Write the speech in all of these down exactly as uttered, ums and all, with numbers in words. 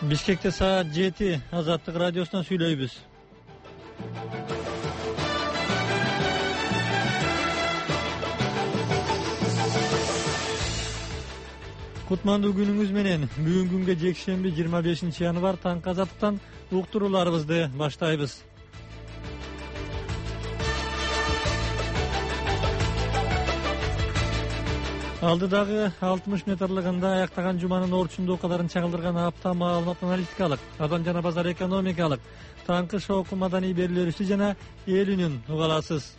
Бишкекте саат жети. Азаттык радиосунан сүйлөйбүз. Кутмандуу күнүңүз менен. Бүгүн күнгө жекшемби жыйырма бешинчи январь таңкы азаттыктан уктурууларыбызды баштайбыз. Алдыдагы алтымыш метрлыгында аяктаган жуманын орчундуу кадарын чагылдырган апта маалымат аналитикалык, адам жана базар экономикалык, таңкы шоку маданий берүүлөрүсү жана эл үнүн уга аласыз.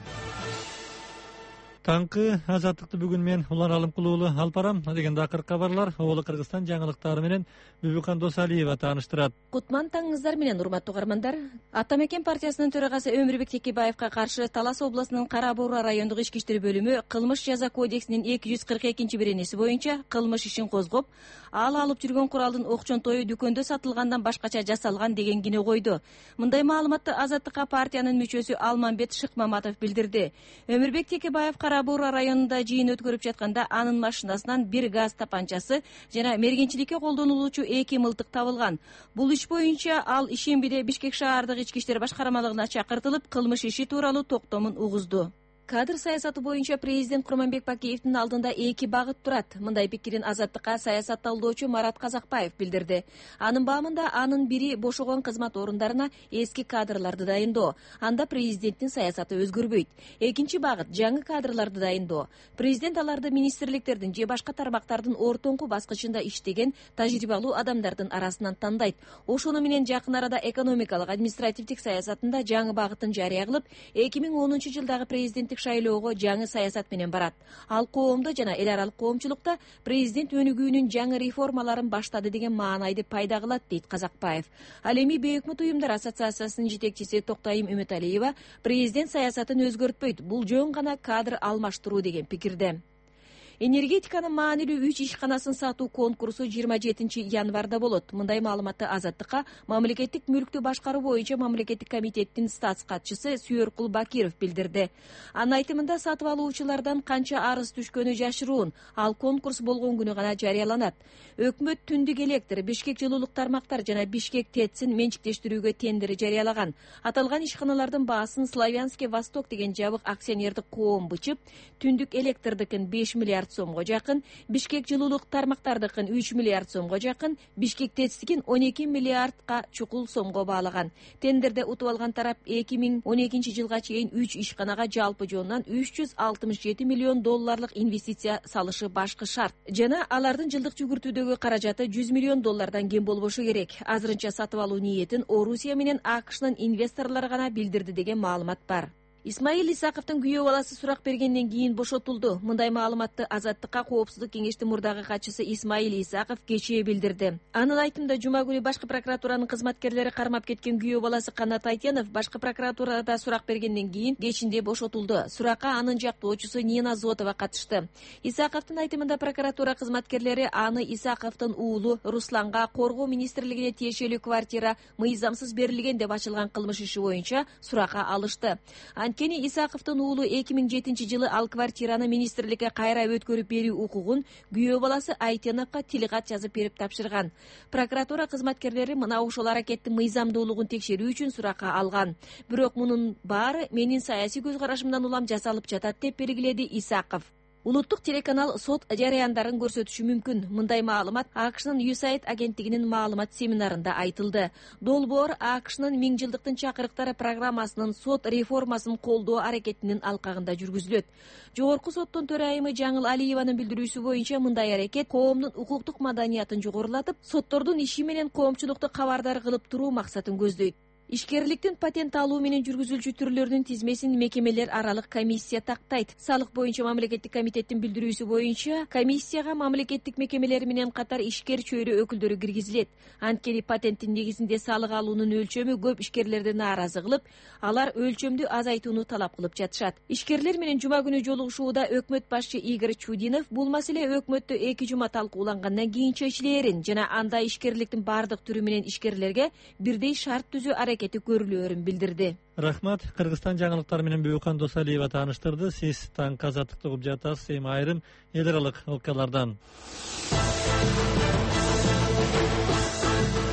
Таңкы азаттыкты бүгүн мен Улан Алымкул уулу алып барам деген дакыр кабарлар Оболо Кыргызстан жаңылыктары менен Бүбүкан Досалиева тааныштырат. Кутман таңыңыздар менен урматтуу угармандар. Ата мекен партиясынын төрагасы Өмүрбек Текебаевка каршы Талас областынын Кара Буура райондук ички иштер бөлүмү кылмыш жаза кодексинин эки жүз кырк экинчи беренеси боюнча кылмыш ишин козгоп, ал алып жүргөн куралдын окчонтою дүкөндө сатылгандан башкача жасалган деген кине койду. Мындай маалыматты Азаттыкка партиянын мүчөсү Алмамбет Шыкмаматов билдирди. Өмүрбек Текебаев Кара Буура районунда жыйын өткөрүп жатканда анын машинасынан бир газ тапанчасы жана мергенчиликке колдонулуучу эки мылтык табылган. Бул иш боюнча ал ишембиде Бишкек шаардык ички иштер башкармалыгына чакыртылып, кылмыш иши тууралуу токтомун угузду. Кадр саясаты боюнча президент Курманбек Бакиевдин алдында эки багыт турат. Мындай пикирин Азаттыкка саясат талдоочу Марат Казакбаев билдирди. Анын баамында анын бири бошогон кызмат орундарына эски кадрларды дайындоо. Анда президенттин саясаты өзгөрбөйт. Экинчи багыт жаңы кадрларды дайындоо. Президент аларды министрликтердин же башка тармактардын ортоңку баскычында иштеген тажрыйбалуу адамдардын арасынан тандайт. Ошону менен жакын арада экономикалык административдик саясатында жаңы багытын жарыя кылып, эки миң онунчу жылдагы президенттик шайлоого жаңы саясат менен барат. Ал коомдо жана эл аралык коомчулукта президент өнүгүүнүн жаңы реформаларын баштады деген маанайды пайда кылат, дейт Казакбаев. Ал эми Бейөкмөт уюмдар ассоциациясынын жетекчиси Токтайым Үмүталиева президент саясатын өзгөртпөйт, бул жөн гана кадр алмаштыруу деген пикирде. Энергетиканын маанилүү үч ишканасын сатуу конкурсу жыйырма жетинчи январда болот. Мындай маалыматты Азаттыкка мамлекеттик мүлктү башкаруу боюнча мамлекеттик комитеттин статс катчысы Сүйөркул Бакиров билдирди. Анын айтымында сатып алуучулардан канча арыз түшкөнү жашыруун, ал конкурс болгон күнү гана жарыяланат. Өкмөт Түндүк электр, Бишкек жылуулук тармактар жана Бишкек ТЭЦин менчиктештирүүгө тендер жарыялаган. Аталган ишканалардын баасын Славянский Восток деген жабык акционердик коом бычып, Түндүк электрдикин беш миллиард сомго жакын, Бишкек жылуулук тармактардыкын үч миллиард сомго жакын, Бишкек ТЭЦтикин он эки миллиардка чукул сомго баалаган. Тендерде утуп алган тарап эки миң он экинчи жылга чейин үч ишканага жалпы жонунан үч жүз алтымыш жети миллион долларлык инвестиция салышы башкы шарт. Жана алардын жылдык жүгүртүүдөгү каражаты жүз миллион доллардан кем болбошу керек. Азырынча сатып алуу ниетин Орусия менен АКШнын инвесторлору гана билдирди деген маалымат бар. Исмаил Исаковдун күйөө баласы сурак бергенден кийин бошотулду. Мындай маалыматты Азаттыкка Коопсуздук кеңештин мурдагы катчысы Исмаил Исаков кечээ билдирди. Анын айтымында жума күнү башкы прокуратуранын кызматкерлери кармап кеткен күйөө баласы Канат Айтенов башкы прокуратурада сурак бергенден кийин кечинде бошотулду. Суракка анын жактоочусу Нина Зотова катышты. Исаковдун айтымында прокуратура кызматкерлери аны Исаковдун уулу Русланга коргоо министрлигине тиешелүү квартира мыйзамсыз берилген деп ачылган кылмыш иши боюнча суракка алышты. Анткени Исаковдун уулу эки миң жетинчи жылы ал квартираны министрликке кайра өткөрүп берүү укугун күйөө баласы Айтеновго тилкат жазып берип тапшырган. Прокуратура кызматкерлери мына ошол аракеттин мыйзамдуулугун текшерүү үчүн суракка алган. Бирок мунун баары менин саясий көз карашымдан улам жасалып жатат деп белгиледи Исаков. Улуттук телеканал сот жарыяндарын көрсөтүшү мүмкүн. Мындай маалымат АКШнын ю эс эй ай ди агенттигинин маалымат семинарында айтылды. Долбоор АКШнын миң жылдыктын чакырыктары программасынын сот реформасын колдоо аракетинин алкагында жүргүзүлөт. Жогорку соттун төрайымы Жаңыл Алиеванын билдирүүсү боюнча мындай аракет коомдун укуктук маданиятын жогорулатып, соттордун иши менен коомчулукту кабардар кылып туруу максатын көздөйт. Ишкерликтин патент алуу менен жүргүзүлчү түрлөрүнүн тизмесин мекемелер аралык комиссия тактайт. Салык боюнча мамлекеттик комитеттин билдирүүсү боюнча комиссияга мамлекеттик мекемелер менен катар ишкер чөйрө өкүлдөрү киргизилет. Анткени патенттин негизинде салык алуунун өлчөмү көп ишкерлерди нааразы кылып, алар өлчөмдү азайтууну талап кылып жатышат. Ишкерлер менен жума күнү жолугушууда өкмөт башчы Игорь Чудинов бул маселе өкмөттө эки жума талкуулангандан кийин чечилээрин жана анда ишкерликтин бардык түрү менен ишкерлерге бирдей шарт түзүү аракети көрүлөөрүн билдирди. Рахмат. Кыргызстан жаңылыктары менен Бүбүкан Досалиева тааныштырды. Сиз таңкы азаттыкты угуп жатасыз. Эми айрым эл аралык окуялардан.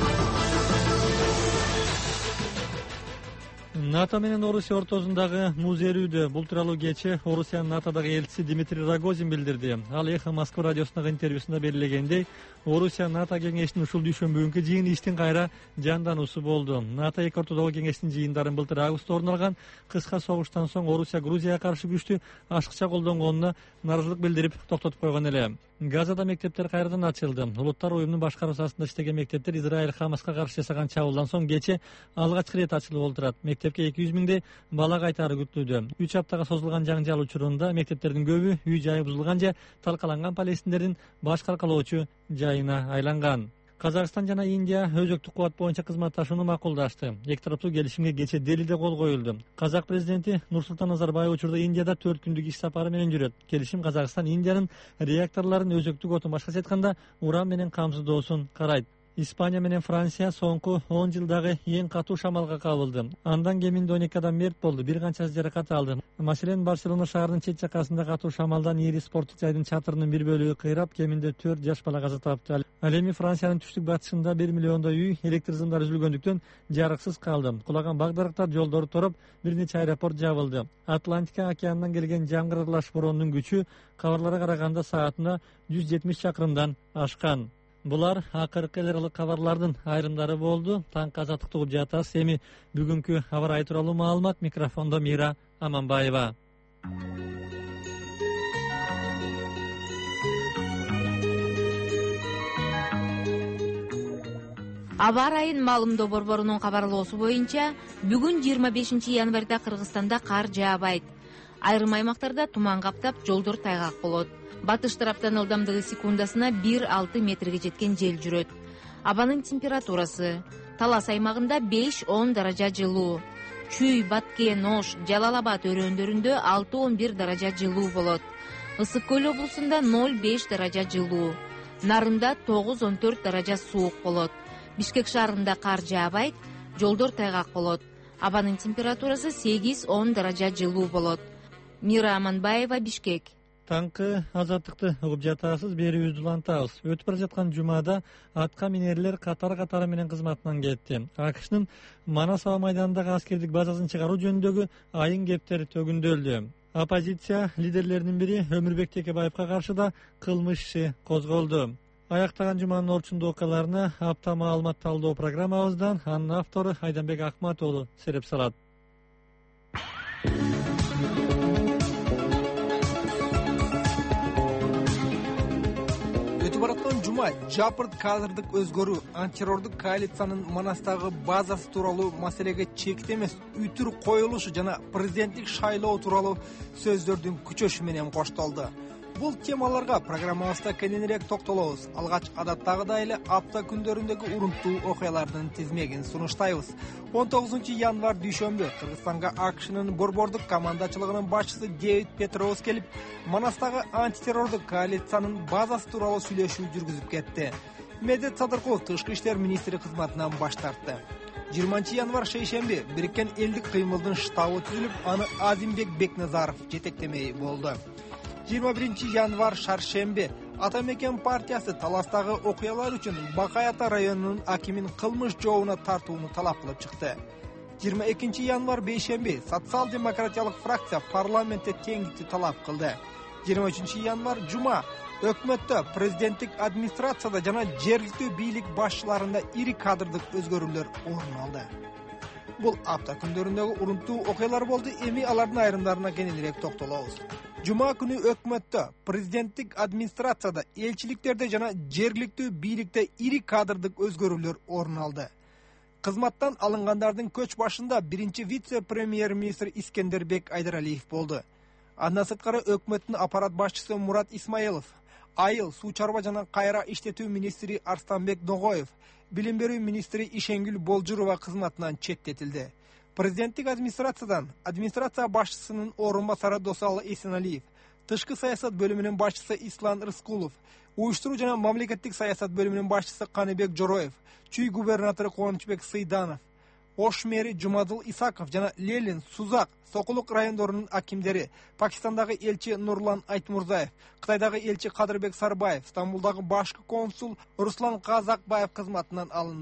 НАТО менен Орусия ортосундагы муз эрүүдө бул тууралуу кечээ Орусиянын НАТОдогу элчиси Дмитрий Рогозин билдирди. Ал Эхо Москва радиосундагы интервьюсунда белгилегендей, Орусия НАТО кеңешинин ушул дүйшөмбү күнкү жыйын иштин кайра жандануусу болду. НАТО эки ортодогу кеңештин жыйындарын былтыр августта орун алган кыска согуштан соң Орусия Грузияга каршы күчтү ашыкча колдонгонуна нааразылык билдирип токтотуп койгон эле. Газада мектептер кайрадан ачылды. Улуттар уюмунун башкаруусу астында иштеген мектептер Израиль Хамаска каршы жасаган чабуулдан соң кечээ алгачкы ирет ачылып олтурат. Мектепке эки жүз миңдей бала кайтары күтүлүүдө. үч аптага созулган жаңжал учурунда мектептердин көбү үй жайы бузулган же талкаланган палестиндердин баш каркалоочу жайына айланган. Казакстан жана Индия өзөктүк кубат боюнча кызматташууну макулдашты. Эки тараптуу келишимге кечээ Делиде кол коюлду. Казак президенти Нурсултан Назарбаев учурда Индияда төрт күндүк иш сапары менен жүрөт. Келишим Казакстан Индиянын реакторлорун өзөктүк отун башкача айтканда уран менен камсыздоосун карайт. Испания менен Франция соңку он жылдагы эң катуу шамалга кабылды. Андан кеминде он эки адам мерт болду, бир канчасы жаракат алды. Маселен, Барселона шаарынын чет жакасында катуу шамалдан ири спорттук жайдын чатырынын бир бөлүгү кыйрап, кеминде төрт жаш бала каза тапты. Ал эми Франциянын түштүк батышында бир миллиондой үй электр сымдары үзүлгөндүктөн жарыксыз калды. Кулаган багдарыктар, жолдор туруп, бир нече аэропорт жабылды. Атлантика океанынан келген жаңгыр аралаш бороондун күчү кабарларга караганда саатына жүз жетимиш чакырымдан ашкан. Булар акыркы эл аралык кабарлардын айрымдары болду. Таңкы азаттыкты угуп жатасыз. Эми бүгүнкү аба ырайы тууралуу маалымат. Микрофондо Мира Аманбаева. Аба ырайын маалымдоо борборунун кабарлоосу боюнча, бүгүн жыйырма бешинчи январда Кыргызстанда кар жаабайт. Айрым аймактарда туман каптап, жолдор тайгак болот. Батыш тараптан ылдамдыгы секундасына бир алты метрге жеткен жел жүрөт. Абанын температурасы: Талас аймагында беш он даража жылуу, Чүй, Баткен, Ош, Жалал Абад өрөөндөрүндө алты он бир даража жылуу болот. Ысык көл облусунда ноль беш даража жылуу, Нарында тогуз он төрт даража суук болот. Бишкек шаарында кар жаабайт, жолдор тайгак болот. Абанын температурасы сегиз он даража жылуу болот. Мира Аманбаева, Бишкек. Таңкы азаттыкты угуп жатасыз, берүүбүздү улантабыз. Өтүп бара жаткан жумада атка минерлер катар-катары менен кызматынан кетти. АКШнын Манас аба майданындагы аскердик базасын чыгаруу жөнүндөгү айын кептери төгүндөлдү. Оппозиция лидерлеринин бири Өмүрбек Текебаевка каршы да кылмыш иши козголду. Аяктаган жуманын орчундуу окуяларына апта маалымат талдоо программабыздан анын автору Айданбек Акмат уулу сереп салат. Өтүп бараткан жума жапырт кадрдык өзгөрүү, антитеррордук коалициянын Манастагы базасы тууралуу маселеге чекит эмес үтүр коюлушу жана президенттик шайлоо тууралуу сөздөрдүн күчөшү менен коштолду. Бул темаларга программабызда кененирээк токтолобуз. Алгач адаттагыдай эле апта күндөрүндөгү урунттуу окуялардын тизмегин сунуштайбыз. он тогузунчу январь дүйшөмбү Кыргызстанга АКШнын борбордук командачылыгынын башчысы Дэвид Петроус келип, Манастагы антитеррордук коалициянын базасы тууралуу сүйлөшүү жүргүзүп кетти. Медет Садыркулов тышкы иштер министри кызматынан баш тартты. жыйырманчы январь шейшемби Бириккен элдик кыймылдын штабы түзүлүп, аны Азимбек Бекназаров жетектемей болду. жыйырма биринчи январь шаршемби Атамекен партиясы Таластагы окуялар үчүн Бакай Ата районунун акимин кылмыш жообуна тартууну талап кылып чыкты. жыйырма экинчи январь бейшемби социал-демократиялык фракция парламентте теңдикти талап кылды. жыйырма үчүнчү январь жума өкмөттө, президенттик администрацияда жана жергиликтүү бийлик башчыларында ири кадрдык өзгөрүүлөр орун алды. Бул апта күндөрүндөгү урунттуу окуялар болду. Эми алардын айрымдарына кененирээк токтолобуз. Жума күнү өкмөттө, президенттик администрацияда, элчиликтерде жана жергиликтүү бийликте ири кадрдык өзгөрүүлөр орун алды. Кызматтан алынгандардын көч башында биринчи вице-премьер-министр Искендербек Айдаралиев болду. Андан сырткары өкмөттүн аппарат башчысы Мурат Исмаилов, айыл, суу чарба жана кайра иштетүү министри Арстанбек Ногоев, билим берүү министри Ишенгүл Болжурова кызматынан четтетилди. Президенттик администрациядан администрация башчысынын орун басары Досалы Эсеналиев, тышкы саясат бөлүмүнүн башчысы Ислам Рыскулов, уюштуруу жана мамлекеттик саясат бөлүмүнүн башчысы Каныбек Жороев, Чүй губернатору Кубанычбек Сыйданов, Ош мэри Жумадыл Исаков жана Лелин, Сузак, Сокулук райондорунун акимдери, Пакистандагы элчи Нурлан Айтмурзаев, Кытайдагы элчи Кадырбек Сарбаев, Стамбулдагы башкы консул Руслан Казакбаев кызматынан алынды.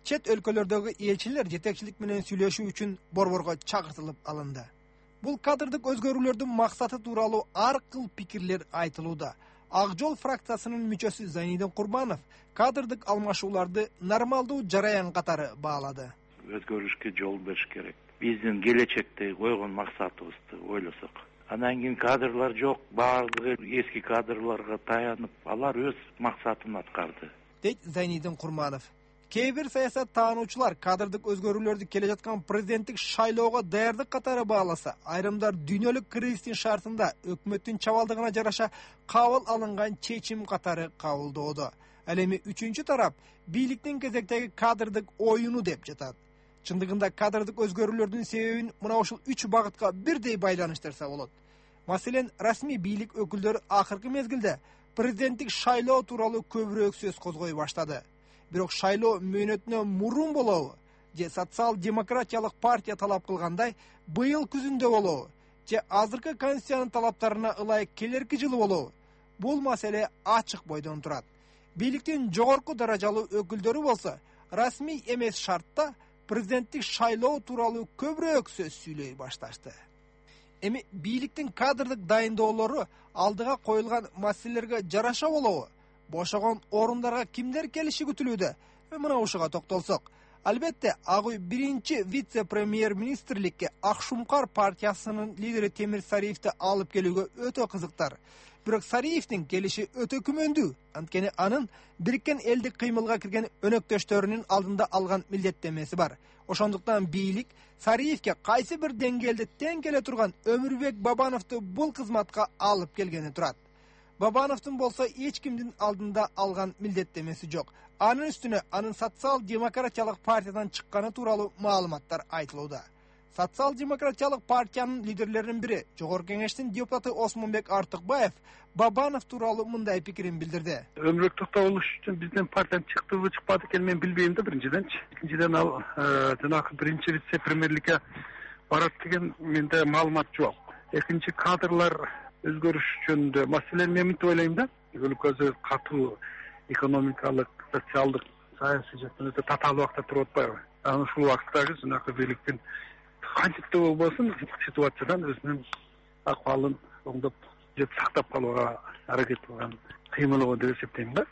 чет өлкөлөрдөгү элчилер жетекчилик менен сүйлөшүү үчүн борборго чакыртылып алынды. Бул кадрдык өзгөрүүлөрдүн максаты тууралуу ар кыл пикирлер айтылууда. Ак жол фракциясынын мүчөсү Зайнидин Курбанов кадрдык алмашууларды нормалдуу жараян катары баалады. Өзгөрүшкө жол бериш керек. Биздин келечекте койгон максатыбызды ойлосок. Анан кийин кадрлар жок, баардыгы эски кадрларга таянып, алар өз максатын аткарды, дейт Зайнидин Курбанов. Кээ бир саясат таануучулар кадрдык өзгөрүүлөрдү келе жаткан президенттик шайлоого даярдык катары бааласа, айрымдар дүйнөлүк кризистин шартында өкмөттүн чабалдыгына жараша кабыл алынган чечим катары кабылдоодо. Ал эми үчүнчү тарап бийликтин кезектеги кадрдык оюну деп жатат. Чындыгында кадрдык өзгөрүүлөрдүн себебин мына ушул үч багытка бирдей байланыштырса болот. Маселен, расмий бийлик өкүлдөрү акыркы мезгилде президенттик шайлоо тууралуу көбүрөөк сөз козгой баштады. Бирок шайлоо мөөнөтүнө мурун болобу же социал-демократиялык партия талап кылгандай быйыл күзүндө болобу же азыркы конституциянын талаптарына ылайык келерки жылы болобу? Бул маселе ачык бойдон турат. Бийликтин жогорку даражалуу өкүлдөрү болсо расмий эмес шартта президенттик шайлоо тууралуу көбүрөөк сөз сүйлөй башташты. Эми бийликтин кадрдык дайындоолору алдыга коюлган маселелерге жараша болобу? Бошогон орундарга кимдер келиши күтүлүүдө? Мына ушуга токтолсок, албетте, ак үй биринчи вице-премьер-министрликке Акшумкар партиясынын лидери Темир Сариевди алып келүүгө өтө кызыктар. Бирок Сариевдин келиши өтө күмөндүү. Анткени анын Бириккен элдик кыймылга кирген өнөктөштөрүнүн алдында алган милдеттемеси бар. Ошондуктан бийлик Сариевге кайсы бир деңгээлде тең келе турган Өмүрбек Бабановду бул кызматка алып келгени турат. Бабановдун болсо эч кимдин алдында алган милдеттемеси жок. Анын үстүнө анын социал-демократиялык партиядан чыкканы тууралуу маалыматтар айтылууда. Социал-демократиялык партиянын лидерлеринин бири, Жогорку кеңештин депутаты Осмонбек Артыкбаев Бабанов тууралуу мындай пикирин билдирди. Өмүрбек токтогулович үчүн биздин партиядан чыктыбы, чыкпады экенин мен билбейм да биринчиденчи. Экинчиден ал жанагы биринчи вице-премьерликке барат деген менде маалымат жок. Экинчи кадрлар өзгөрүш жөнүндө маселени мен мынтип ойлойм да. Өлкөдө катуу экономикалык, социалдык, саясий жактан өтө татаал убакта туруп атпайбы? Анан ушул убакыттагы жанагы бийликтин кантип да болбосун ситуациядан өзүнүн акыбалын оңдоп жеп сактап калууга аракет кылган кыймылы деп эсептейм да,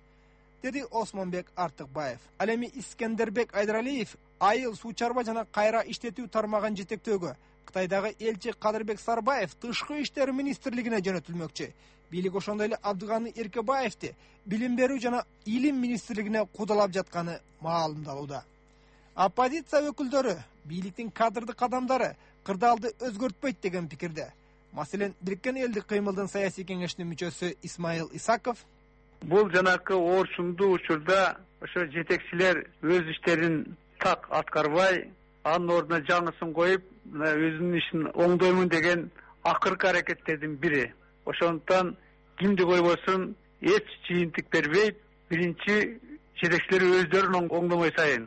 деди Осмонбек Артыкбаев. Ал эми Искендербек Айдаралиев айыл, суу чарба жана кайра иштетүү тармагын жетектөөгө Кытайдагы элчи Кадырбек Сарбаев тышкы иштер министрлигине жөнөтүлмөкчү. Бийлик ошондой эле Абдыганы Эркебаевди билим берүү жана илим министрлигине кудалап жатканы маалымдалууда. Оппозиция өкүлдөрү бийликтин кадрдык адамдары кырдаалды өзгөртпөйт деген пикирде. Маселен, Бириккен элдик кыймылдын саясий кеңешинин мүчөсү Исмаил Исаков: бул жанакы орчундуу учурда ошо жетекчилер өз иштерин так аткарбай, анын ордуна жаңысын коюп, өзүнүн ишин оңдоймун деген акыркы аракеттердин бири. Ошондуктан кимди койбосун эч жыйынтык бербейт, биринчи жетекчилер өздөрүн оңдомой сайын,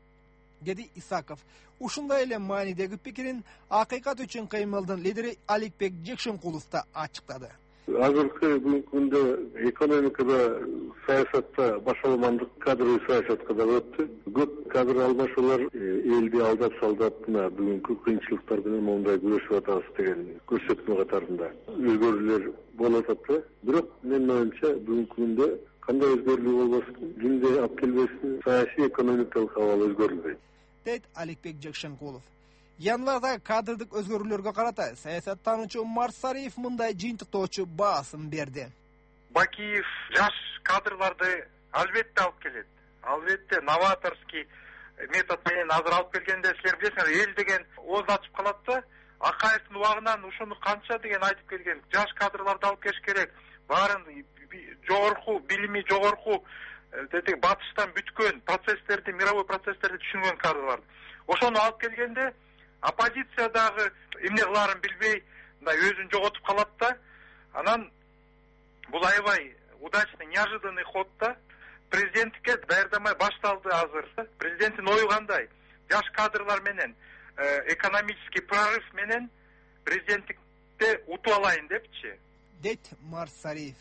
деди Исаков. Ушундай эле маанидеги пикирин Акыйкат үчүн кыймылдын лидери Аликбек Жекшенкулов да ачыктады. Азыркы бүгүнкү күндө экономикада, саясатта башаламандык кадровый саясатка да өттү. Көп кадр алмашуулар элди алдап салдап, мына бүгүнкү кыйынчылыктар менен мондай күрөшүп атабыз деген көрсөтмө катарында өзгөрүүлөр болуп атат. Бирок менин оюмча бүгүнкү күндө кандай өзгөрүүлөр болбосун, кимди алып келбесин, саясий экономикалык абал өзгөрүлбөйт, дейт Аликбек Жекшенкулов. Январда кадрдык өзгөрүүлөргө карата саясаттануучу Марсариев мындай жыйынтыктоочу баасым берди. Бакиев жаш кадрларды албетте алып келет. Албетте новаторский метод менен азыр алып келгенде силер билесиңер, эл деген ооз ачып калат да. Акаевдин убагынан ушуну канча деген айтып келген. Жаш кадрларды алып келиш керек. Баарын жогорку билими, жогорку батыштан бүткөн процесстерди, мировой процесстерди түшүнгөн кадрлар. Ошону алып келгенде оппозициядагы эмне кылаарын билбей, мындай өзүн жоготуп калат да. Анан бул аябай удачный, неожиданный ход да. Президенттикке даярдамай башталды азыр. Президенттин ою кандай? Жаш кадрлар менен, экономический прорыв менен президенттикте утуп алайын депчи, дейт Марсариев.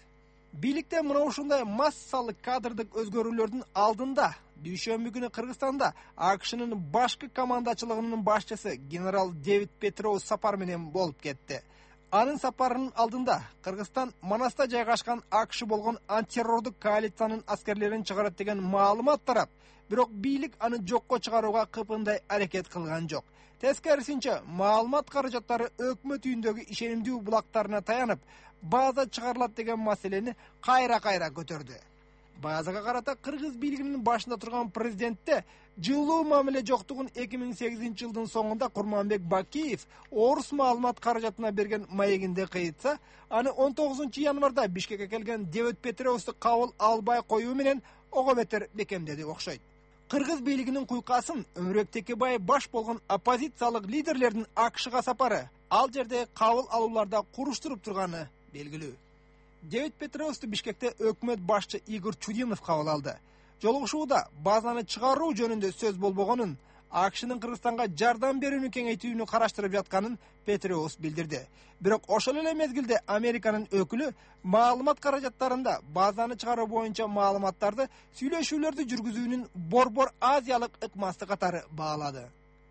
бийликте мына ушундай массалык кадрдык өзгөрүүлөрдүн алдында дүйшөмбү күнү Кыргызстанда АКШнын башкы командачылыгынын башчысы генерал Дэвид Петроус сапар менен болуп кетти. Анын сапарынын алдында Кыргызстан Манаста жайгашкан АКШ болгон антитеррордук коалициянын аскерлерин чыгарат деген маалымат тарап, бирок бийлик аны жокко чыгарууга кыпындай аракет кылган жок. Тескерисинче, маалымат каражаттары өкмөт үйүндөгү ишенимдүү булактарына таянып, база чыгарылат деген маселени кайра-кайра көтөрдү. Базага карата кыргыз бийлигинин башында турган президентте жылуу мамиле жоктугун эки миң сегизинчи жылдын соңунда Курманбек Бакиев орус маалымат каражатына берген маегинде кыйтса, аны он тогузунчу январда Бишкекке келген Дэвид Петроусту кабыл албай коюу менен ого бетер бекемдеди окшойт. Кыргыз бийлигинин куйкасын Өмүрбек Текебаев баш болгон оппозициялык лидерлердин АКШга сапары ал жерде кабыл алууларда куруштуруп турганы белгилүү. Дэвид Петроусту Бишкекте өкмөт башчы Игорь Чудинов кабыл алды. Жолугушууда базаны чыгаруу жөнүндө сөз болбогонун, АКШнын Кыргызстанга жардам берүүнү кеңейтүүнү караштырып жатканын Петроус билдирди. Бирок ошол эле мезгилде Американын өкүлү маалымат каражаттарында базаны чыгаруу боюнча маалыматтарды сүйлөшүүлөрдү жүргүзүүнүн Борбор Азиялык ыкмасы катары баалады.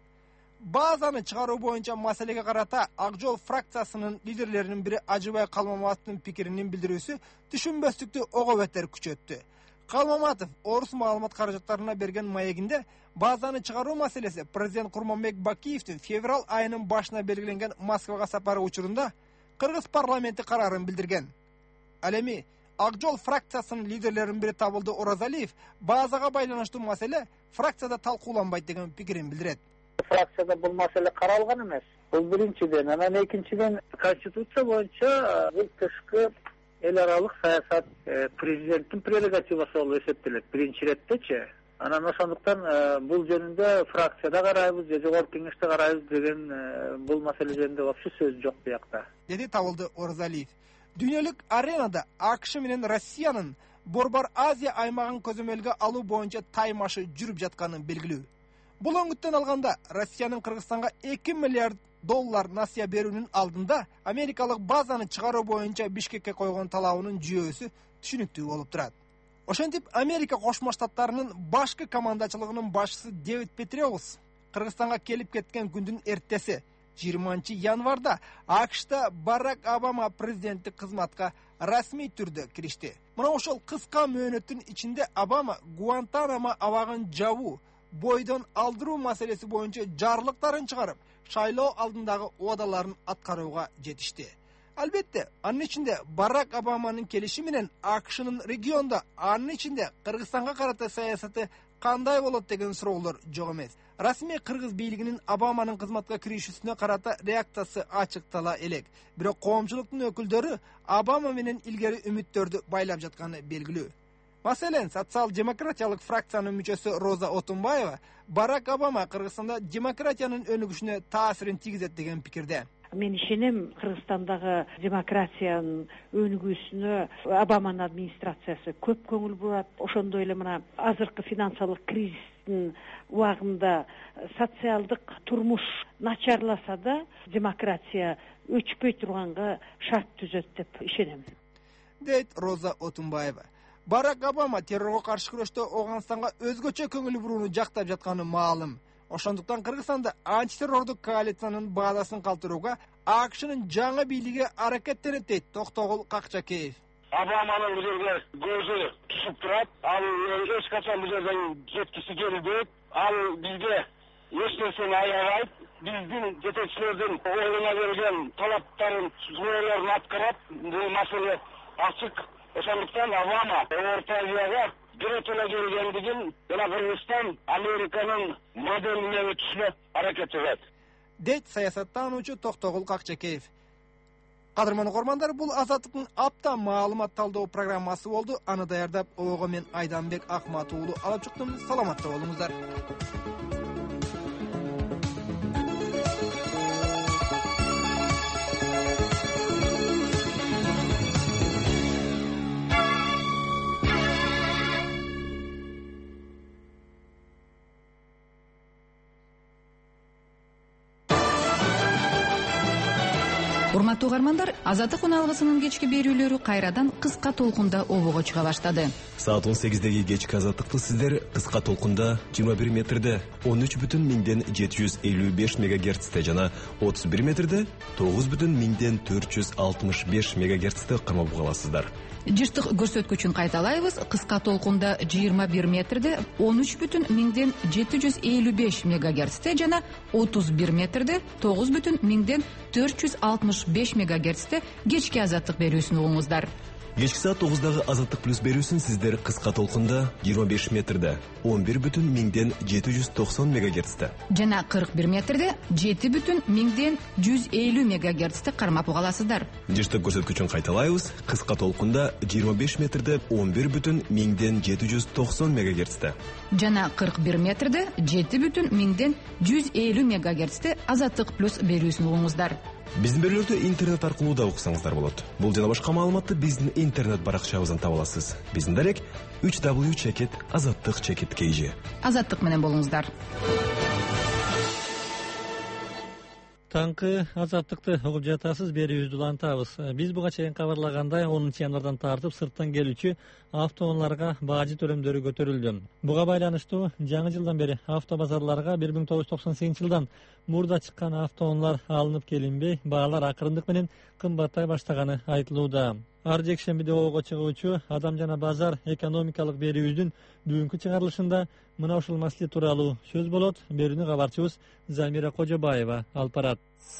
Базаны чыгаруу боюнча маселеге карата Ак Жол фракциясынын лидерлеринин бири Ажыбай Калмаматовдун пикиринин билдирүүсү түшүнбөстүктү ого бетер күчөттү. Калмаматов орус маалымат каражаттарына берген маегинде базаны чыгаруу маселеси президент Курманбек Бакиевдин февраль айынын башына белгиленген Москвага сапары учурунда Кыргыз парламенти карарын билдирген. Ал эми Ак Жол фракциясынын лидерлеринин бири Табылды Оразалиев базага байланыштуу маселе фракцияда талкууланбайт деген пикирин билдирет. Фракцияда бул маселе каралган эмес. Бул биринчиден, анан экинчиден конституция боюнча бул тышкы эл аралык саясат президенттин прерогативасы болуп эсептелет биринчи иреттечи. Анан ошондуктан бул жөнүндө фракцияда карайбыз же жогорку кеңеште карайбыз деген бул маселе жөнүндө вообще сөз жок биякта, деди Табылды Оразалиев. Дүйнөлүк аренада АКШ менен Россиянын Борбор Азия аймагын көзөмөлгө алуу боюнча таймашы жүрүп жатканын белгилүү. Бул өңүттөн алганда Россиянын Кыргызстанга эки миллиард доллар насыя берүүнүн алдында америкалык базаны чыгаруу боюнча Бишкекке койгон талабынын жүйөсү түшүнүктүү болуп турат. Ошентип Америка Кошмо Штаттарынын башкы командачылыгынын башчысы Дэвид Петроус Кыргызстанга келип кеткен күндүн эртеси жыйырманчы январда АКШта Барак Обама президенттик кызматка расмий түрдө киришти. Мына ошол кыска мөөнөттүн ичинде Обама Гуантанамо абагын жабуу, бойдон алдыруу маселеси боюнча жарлыктарын чыгарып, шайлоо алдындагы убадаларын аткарууга жетишти. Албетте, анын ичинде Барак Обаманын келиши менен АКШнын региондо, анын ичинде Кыргызстанга карата саясаты кандай болот деген суроолор жок эмес. Расмий кыргыз бийлигинин Обаманын кызматка киришүүсүнө карата реакциясы ачыктала элек. Бирок коомчулуктун өкүлдөрү Обама менен илгери үмүттөрдү байлап жатканы белгилүү. Маселен, социал-демократиялык фракциянын мүчөсү Роза Отунбаева Барак Обама Кыргызстанда демократиянын өнүгүшүнө таасирин тийгизет деген пикирде. Мен ишенем, Кыргызстандагы демократиянын өнүгүүсүнө Обаманын администрациясы көп көңүл бурат. Ошондой эле мына азыркы финансылык кризистин убагында социалдык турмуш начарласа да демократия өчпөй турганга шарт түзөт деп ишенем, дейт Роза Отунбаева. Барак Обама террорго каршы күрөштө Ооганстанга өзгөчө көңүл бурууну жактап жатканы маалым. Ошондуктан Кыргызстанда антитеррордук коалициянын базасын калтырууга АКШнын жаңы бийлиги аракеттенет дейт Токтогул Какчакеев. Обаманын бул жерге көзү түшүп турат. Ал эч качан бул жерден кеткиси келбейт. Ал бизге эч нерсени аябайт. Биздин жетекчилердин оюна берген талаптарын, суроолорун аткарат. Бул маселе ачык. Ошондуктан Обама Орто Азияга биротола келгендигин жана Кыргызстан Американын моделине өтүшүнө аракет кылат, дейт саясаттануучу Токтогул Какчакеев. Кадырман угармандар, бул Азаттыктын апта маалымат талдоо программасы болду. Аны даярдап ого мен Айданбек Акмат уулу алып чыктым. Саламатта болуңуздар. Урматтуу урматтуу угармандар, Азаттык уналгысынын кечки берүүлөрү кайрадан кыска толкунда обого чыга баштады. Саат он сегиздеги кечки Азаттыкты сиздер кыска толкунда жыйырма бир метрде он үч бүтүн миңден жети жүз элүү беш мегагерцте жана отуз бир метрде тогуз бүтүн миңден төрт жүз алтымыш беш мегагерцте кармап каласыздар. Жыштык көрсөткүчүн кайталайбыз. Кыска толкунда жыйырма бир метрде он үч бүтүн миңден жети жүз элүү беш мегагерцте жана отуз бир метрде тогуз бүтүн миңден төрт жүз алтымыш беш мегагерцте кечки Азаттык берүүсүн угуңуздар. Кечки саат тогуздагы Азаттык плюс берүүсүн сиздер кыска толкунда жыйырма беш метрде он бир бүтүн миңден жети жүз токсон мегагерцте жана кырк бир метрде жети бүтүн миңден жүз элүү мегагерцте кармап угаласыздар. Жыштык көрсөткүчүн кайталайбыз. Кыска толкунда жыйырма беш метрде он бир бүтүн миңден жети жүз токсон мегагерцте жана кырк бир метрде жети бүтүн миңден жүз элүү мегагерцте Азаттык плюс берүүсүн угуңуздар. Биздин берүүлөрдү интернет аркылуу да уксаңыздар болот. Бул жана башка маалыматты биздин интернет баракчабыздан таба аласыз. Биздин дарек үч дабл ю чекит азаттык чекит кей жи. Азаттык менен болуңуздар. Таңкы Азаттыкты угуп жатасыз, берүүбүздү улантабыз. Биз буга чейин кабарлагандай онунчу январдан тартып сырттан келүүчү автоунааларга бажы төлөмдөрү көтөрүлдү. Буга байланыштуу жаңы жылдан бери автобазарларга бир миң тогуз жүз токсон сегизинчи жылдан мурда чыккан автоунаалар алынып келинбей, баалар акырындык менен кымбаттай баштаганы айтылууда. Ар жекшембиде ого чыгуучу Адам жана базар экономикалык берүүбүздүн бүгүнкү чыгарылышында мына ушул маселе тууралуу сөз болот. Берүүнү кабарчыбыз Замира Кожобаева алып барат.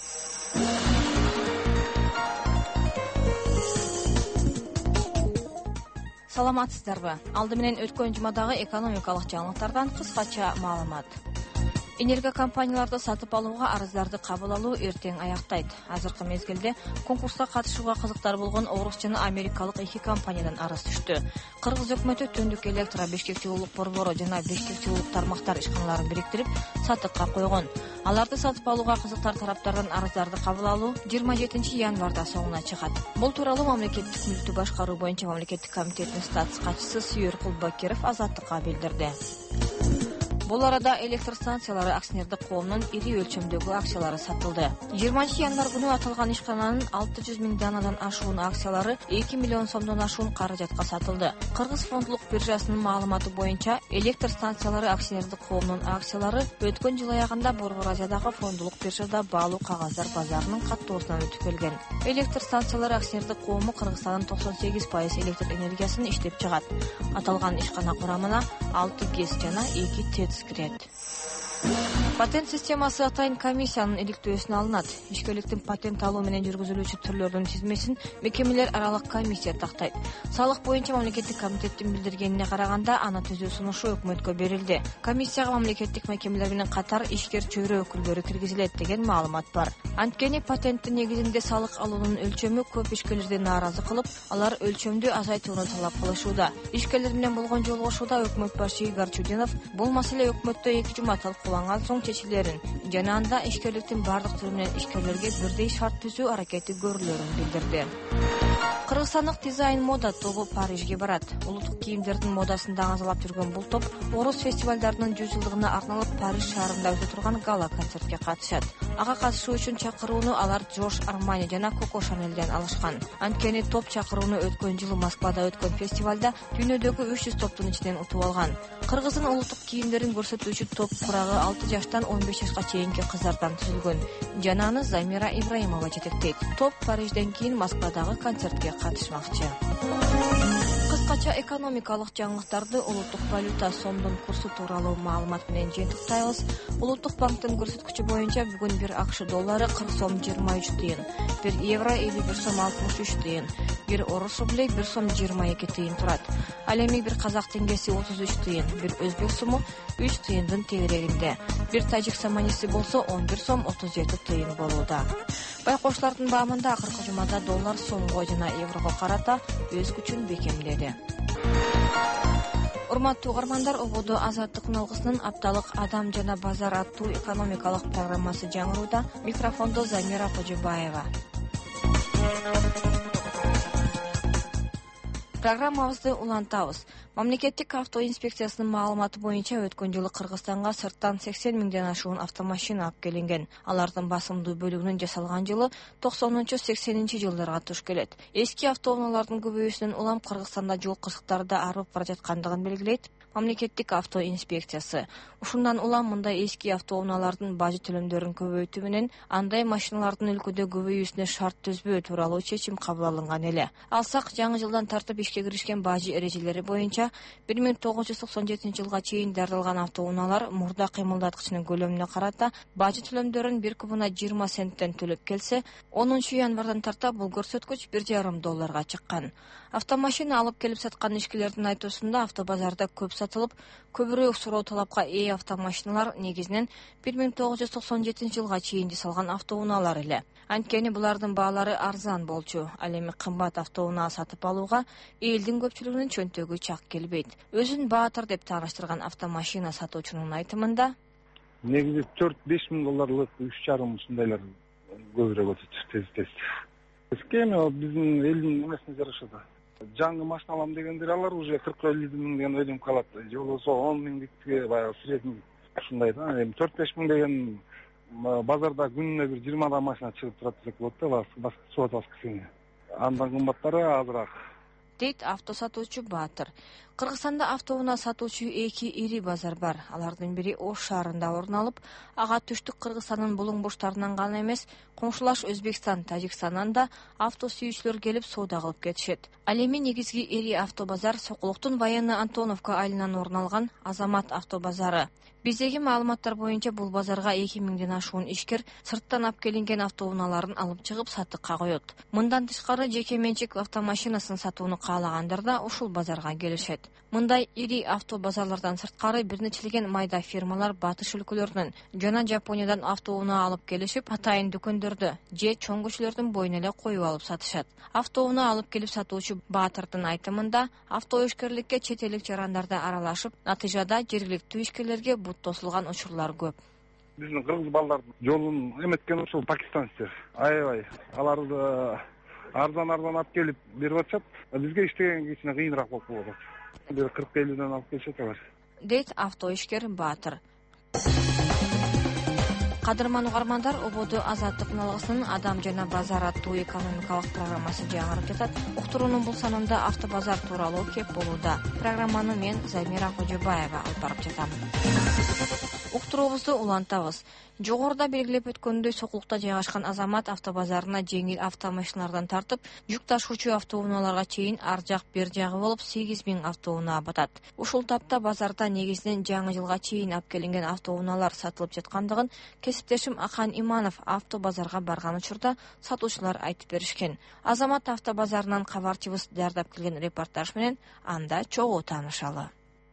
Саламатсыздарбы? Алды менен өткөн жумадагы экономикалык жаңылыктардан кыскача маалымат. Энерго компанияларды сатып алууга арыздарды кабыл алуу эртең аяктайт. Азыркы мезгилде конкурска катышууга кызыктар болгон орус жана америкалык эки компаниядан арыз түштү. Кыргыз өкмөтү Түндүк электро Бишкек жылуулук борбору жана Бишкек жылуулук тармактар ишканаларын бириктирип сатыкка койгон. Аларды сатып алууга кызыктар тараптардан арыздарды кабыл алуу жыйырма жетинчи январда соңуна чыгат. Бул тууралуу мамлекеттик мүлктү башкаруу боюнча мамлекеттик комитеттин статс катчысы Сүйөр Кулбакиров Азаттыкка билдирди. Бул арада электр станциялары акционердик коомунун ири өлчөмдөгү акциялары сатылды. жыйырманчы январ күнү аталган ишкананын алты жүз миң данадан ашуун акциялары эки миллион сомдон ашуун каражатка сатылды. Кыргыз фондулук биржасынын маалыматы боюнча электр станциялары акционердик коомунун акциялары өткөн жыл аягында Борбор Азиядагы фондулук биржада баалуу кагаздар базарынын каттоосунан өтүп келген. Электр станциялары акционердик коому Кыргызстандын токсон сегиз пайыз электр энергиясын иштеп чыгат. Аталган ишкана курамына алты ГЭС жана эки ТЭЦ кирет. Патент системасы атайын комиссиянын иликтөөсүнө алынат. Ишкерликтин патент алуу менен жүргүзүлүүчү түрлөрдүн тизмесин мекемелер аралык комиссия тактайт. Салык боюнча мамлекеттик комитеттин билдиргенине караганда, аны түзүү сунушу өкмөткө берилди. Комиссияга мамлекеттик мекемелер менен катар ишкер чөйрө өкүлдөрү киргизилет деген маалымат бар. Анткени патенттин негизинде салык алуунун өлчөмү көп ишкерлерди нааразы кылып, алар өлчөмдү азайтууну талап кылышууда. Ишкерлер менен болгон жолугушууда өкмөт башы Игорь Чудинов бул маселе өкмөттө эки жума талкууланган соң чечилерин жана анда ишкерликтин бардык түрү менен ишкерлерге бирдей шарт түзүү аракети көрүлөрүн билдирди. Кыргызстандык дизайн мода тобу Парижге барат. Улуттук кийимдердин модасын даңазалап жүргөн бул топ орус фестивалдарынын жүз жылдыгына арналып Париж шаарында өтө турган гала концертке катышат. Ага катышуу үчүн чакырууну алар Джош Армани жана Коко Шанелден алышкан. Анткени топ чакырууну өткөн жылы Москвада өткөн фестивалда дүйнөдөгү үч жүз топтун ичинен утуп алган. Кыргыздын улуттук кийимдерин көрсөтүүчү топ курагы алты жаштан он беш жашка чейинки кыздардан түзүлгөн. Жана аны Замира Ибраимова жетектейт. Топ Парижден кийин Москвадагы концертке катышмакчы. Кыскача экономикалык жаңылыктарды улуттук валюта сомдун курсу тууралуу маалымат менен жыйынтыктайбыз. Улуттук банктын көрсөткүчү боюнча бүгүн бир АКШ доллары кырк сом жыйырма үч тыйын, бир евро элүү бир сом алтымыш үч тыйын, бир орус рубли бир сом жыйырма эки тыйын турат. Ал эми бир казак теңгеси отуз үч тыйын, бир өзбек суму үч тыйындын тегерегинде, бир тажик саманиси болсо он бир сом отуз жети тыйын болууда. Байкоштардын баамында акыркы жумада доллар сомго жана еврого карата өз күчүн бекемдеди. Урматтуу угармандар, ободо Азаттык уналгысынын апталык Адам жана базар аттуу экономикалык программасы жаңырууда. Микрофондо Замира Кожобаева. Программабызды улантабыз. Мамлекеттик авто инспекциясынын маалыматы боюнча өткөн жылы Кыргызстанга сырттан сексен миңден ашуун автомашина алып келинген. Алардын басымдуу бөлүгүнүн жасалган жылы токсонунчу сексенинчи жылдарга туш келет. Эски автоунаалардын көбөйүүсүнөн улам Кыргызстанда жол кырсыктары арып бара жаткандыгын белгилейт Мамлекеттик авто инспекциясы. Ушундан улам мындай эски автоунаалардын бажы төлөмдөрүн көбөйтүү менен андай машиналардын өлкөдө көбөйүүсүнө шарт түзбөө тууралуу чечим кабыл алынган эле. Алсак, жаңы жылдан тартып ишке киришкен бажы эрежелери боюнча бир миң тогуз жүз токсон жетинчи жылга чейин даярдалган автоунаалар мурда кыймылдаткычынын көлөмүнө карата бажы төлөмдөрүн бир кубуна жыйырма центтен төлөп келсе, онунчу январдан тарта бул көрсөткүч бир жарым долларга чыккан. Автомашина алып келип саткан ишкилердин айтуусунда автобазарда көп сатылып, көбүрөөк суроо талапка ээ автомашиналар негизинен бир миң тогуз жүз токсон жетинчи жылга чейин жасалган автоунаалар эле. Анткени булардын баалары арзан болчу. Ал эми кымбат автоунаа сатып алууга элдин көпчүлүгүнүн чөнтөгү чак келбейт. Өзүн баатыр деп тааныштырган автомашина сатуучунун айтымында негизи төрт беш миң долларлык үч жарым ушундайлар көбүрөөк өтөт тез тез. Схема биздин элдин эмесине жараша да. Жаңы машина алам дегендер алар уже кырк элүү миңден өйдүм калат. Же болбосо он миңдикке баягы средний ушундай да. Эми төрт беш миң деген базарда күнүнө бир жыйырмадан машина чыгып турат десек болот да, башка сот баскысыны. Андан кымбаттары азыраак. Дейт авто сатуучу Баатыр. Кыргызстанда автоунаа сатуучу эки ири базар бар. Алардын бири Ош шаарында орун алып, ага түштүк Кыргызстандын булуң бурчтарынан гана эмес, коңшулаш Өзбекстан, Тажикстандан да авто сүйүүчүлөр келип соода кылып кетишет. Ал эми негизги ири автобазар Сокулуктун Военный Антоновка айылынан орун алган Азамат автобазары. Биздеги маалыматтар боюнча бул базарга эки миңден ашуун ишкер сырттан алып келинген автоунааларын алып чыгып сатыкка коет. Мындан тышкары жеке менчик автомашинасын сатууну каалагандар да ушул базарга келишет. Мындай ири автобазарлардан сырткары бир нечелеген майда фирмалар батыш өлкөлөрүнөн жана Жапониядан автоунаа алып келишип, атайын дүкөндөрдө же чоң көчөлөрдүн боюна эле коюп алып сатышат. Автоунаа алып келип сатуучу Баатырдын айтымында авто ишкерликке чет элдик жарандарда аралашып, натыйжада жергиликтүү ишкерлерге бут тосулган учурлар көп. Биздин кыргыз балдардын жолун эметкен ушул пакистанецтер. Аябай аларды арзан-арзан алып келип берип атышат. Бизге иштеген кичине кыйыныраак болуп калат. Бир кырк элүүдөн алып келишет алар. Дейт авто ишкер Баатыр. Кадырман угармандар, ободу азаттык налыгысынын Адам жана базар аттуу экономикалык программасы жаңырып жатат. Уктуруунун бул санында автобазар тууралуу кеп болууда. Программаны мен Замира Кожобаева алып барып жатам. Уктуруубузду улантабыз. Жогоруда белгилеп өткөндөй Сокулукта жайгашкан Азамат автобазарына жеңил автомашиналардан тартып, жүк ташуучу автоунааларга чейин ар жак бер жагы болуп сегиз миң автоунаа батат. Ушул тапта базарда негизинен жаңы жылга чейин алып келинген автоунаалар сатылып жаткандыгын кесиптешим Ахан Иманов автобазарга барган учурда сатуучулар айтып беришкен. Азамат автобазарынан кабарчыбыз даярдап келген репортаж менен анда чогуу таанышалы.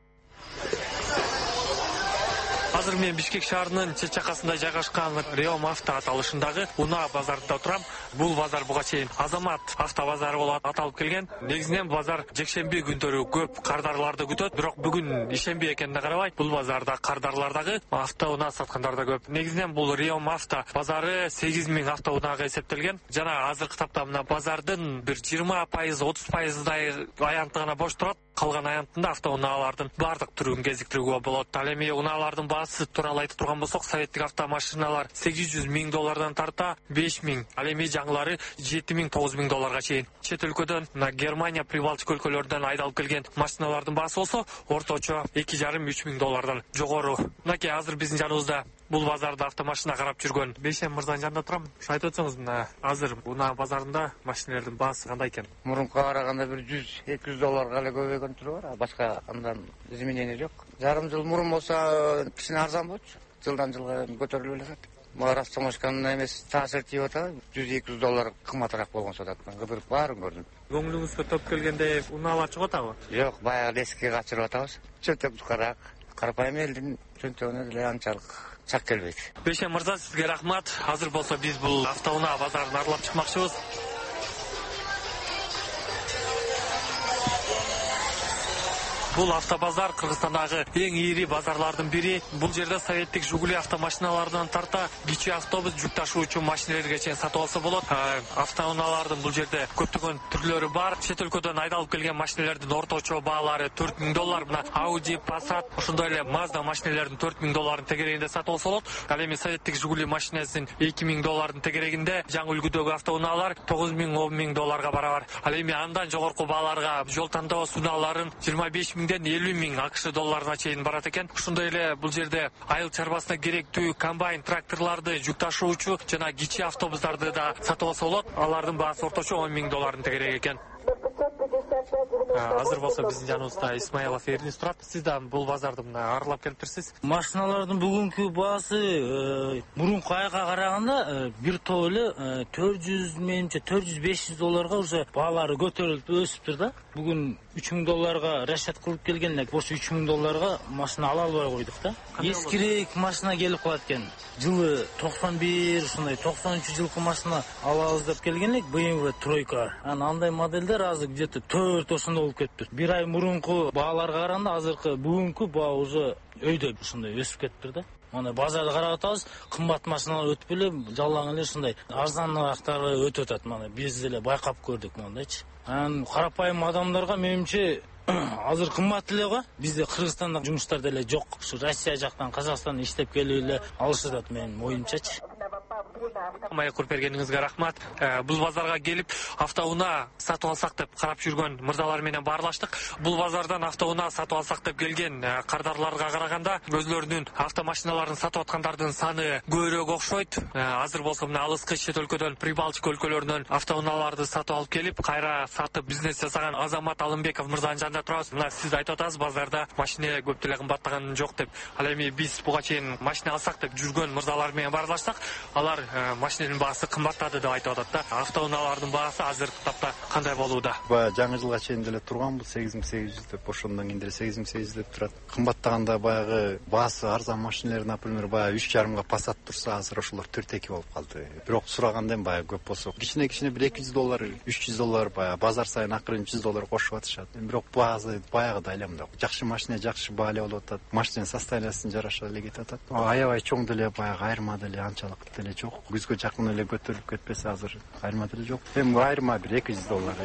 Азыр мен Бишкек шаарынын чет жакасында жайгашкан Реом авто аталышындагы Унаа базарында турам. Бул базар буга чейин Азамат авто базары болуп аталып келген. Негизинен базар жекшемби күндөрү көп кардарларды күтөт, бирок бүгүн ишемби экенине карабай, бул базарда кардарлардагы автоунаа саткандар да көп. Негизинен бул Реом авто базары сегиз миң автоунаага эсептелген. Жана азыркы тапта мына базардын бир жыйырма пайыз, отуз пайыздай аянты гана бош турат. Калган аянтында автоунаалардын бардык түрүн кезиктирүүгө болот. Ал эми унаалардын баасы тууралуу айтып турган болсок, советтик автомашиналар сегиз жүз миң доллардан тарта беш миң, ал эми жаңылары жети миң, тогуз миң долларга чейин. Чет өлкөдөн, мына Германия, Прибалтика өлкөлөрүнөн айдалып келген машиналардын баасы болсо, орточо эки жарым үч миң доллардан жогору. Мынакей азыр биздин жаныбызда бул базарда автомашина карап жүргөн Бейшем мырзанын жанында турам. Ушу айтып өтсөңүз, мына азыр Унаа базарында машиналардын баасы кандай экен? Мурункуга караганда бир жүз эки жүз долларга эле көбөйгөн туру бар. Башка андан изменение жок. Жарым жыл мурун болсо кичине арзан болчу. Жылдан жылга көтөрүлүп эле жатат. Мага растамашканын эмес таасир тийип атат. жүз эки жүз доллар кымбатыраак болгон сатат. Кыдырып баарын көрдүм. Көңүлүңүзгө топ келгенде унаалар чыгып атабы? Жок, баягы эскиге качырып атабыз. Чөнтөк тукараак. Карапайым элдин чөнтөгүнө деле анчалык чак келбейт. Бейшем мырза, сизге рахмат. Азыр болсо биз бул автоунаа базарын аралап чыкмакчыбыз. Бул автобазар Кыргызстандагы эң ири базарлардын бири. Бул жерде советтик Жигули автомашиналарынан тарта кичи автобус, жүк ташуучу машиналерге чейин сатып алса болот. Автоунаалардын бул жерде көптөгөн түрлөрү бар. Чет өлкөдөн айдалып келген машиналердин орточо баалары төрт миң доллар. Мына Audi, Passat, ошондой эле Mazda машиналердин төрт миң доллардын тегерегинде сатып алса болот. Ал эми советтик Жигули машинасынын эки миң доллардын тегерегинде жаңы үлгүдөгү автоунаалар тогуз миң он миң долларга барабар. Ал эми андан жогорку бааларга жол тандоо сунааларын жыйырма беш миңден элүү миң АКШ долларына чейин барат экен. Ошондой эле бул жерде айыл чарбасына керектүү комбайн тракторларды, жүк ташуучу жана кичи автобустарды да сатып алса болот. Алардын баасы орточо он миң доллардын тегереги экен. Азыр болсо биздин жаныбызда Исмаилов Эрнис турат. Сиз да бул базарды мына аралап келиптирсиз. Машиналардын бүгүнкү баасы мурунку айга караганда бир топ эле төрт жүз, менимче төрт жүз беш жүз долларга уже баалары көтөрүлүп өсүптүр да. Бүгүн үч миң долларга расчет кылып келген элек. Ошо үч миң долларга машина ала албай койдук да. Эскирээк машина келип калат экен. Жылы токсон бир, ушундай токсон үч жылкы машина алабыз деп келген элек, бэ эм вэ тройка. Анан андай модельдер азыр где-то төрт ошондой болуп кетти. Бир ай мурунку бааларга караганда азыркы бүгүнкү баа уже өйдө ушундай өсүп кетти да. Мына базарды карап атабыз, кымбат машиналар өтүп эле, жалаң эле ушундай арзанырактары өтүп атат. Мына биз деле байкап көрдүк мындайчы. Анан карапайым адамдарга менимче азыр кымбат эле го. Бизде Кыргызстанда жумуштар деле жок. Ушу Россия жактан Казакстандан иштеп келип эле алышат менин оюмчачы. Маякур бергениңизге рахмат. Бул базарга келип автоунаа сатып алсак деп карап жүргөн мырзалар менен баарлаштык. Бул базардан автоунаа сатып алсак деп келген кардарларга караганда өзлөрүнүн автомашиналарын сатып аткандардын саны көбүрөөк окшойт. Азыр болсо мына алыскы чет өлкөдөн, Прибалтика өлкөлөрүнөн автоунааларды сатып алып келип, кайра сатып бизнес жасаган Азамат Алымбеков мырзанын жанында турабыз. Мына сиз айтып атасыз, базарда машина көп деле кымбаттаган жок деп. Ал эми биз буга чейин машина алсак деп жүргөн мырзалар менен баарлаштык. Алар машинанын баасы кымбаттады деп айтып атат да. Автоунаалардын баасы азыркы тапта кандай болууда? Баягы жаңы жылга чейин деле турган бул сегиз миң сегиз жүз деп, ошондон кийин деле сегиз миң сегиз жүз деп турат. Кымбаттаганда баягы баасы арзан машиналар, например, баягы үч жарымга Passat турса, азыр ошолор төрт эки болуп калды. Бирок сураганда баягы көп болсо, кичине кичине бир эки жүз доллар, үч жүз доллар баягы базар сайын акырын жүз доллар кошуп атышат. Бирок баасы баягыдай эле мындай. Жакшы машина, жакшы баале болуп атат. Машинанын состояниясын жараша эле кетип атат. Аябай чоң деле баягы айырма деле анчалык деле жок. Күзгө жакын эле көтөрүлүп кетпесе азыр айырма деле жок. Эми айырма бир эки жүз доллар.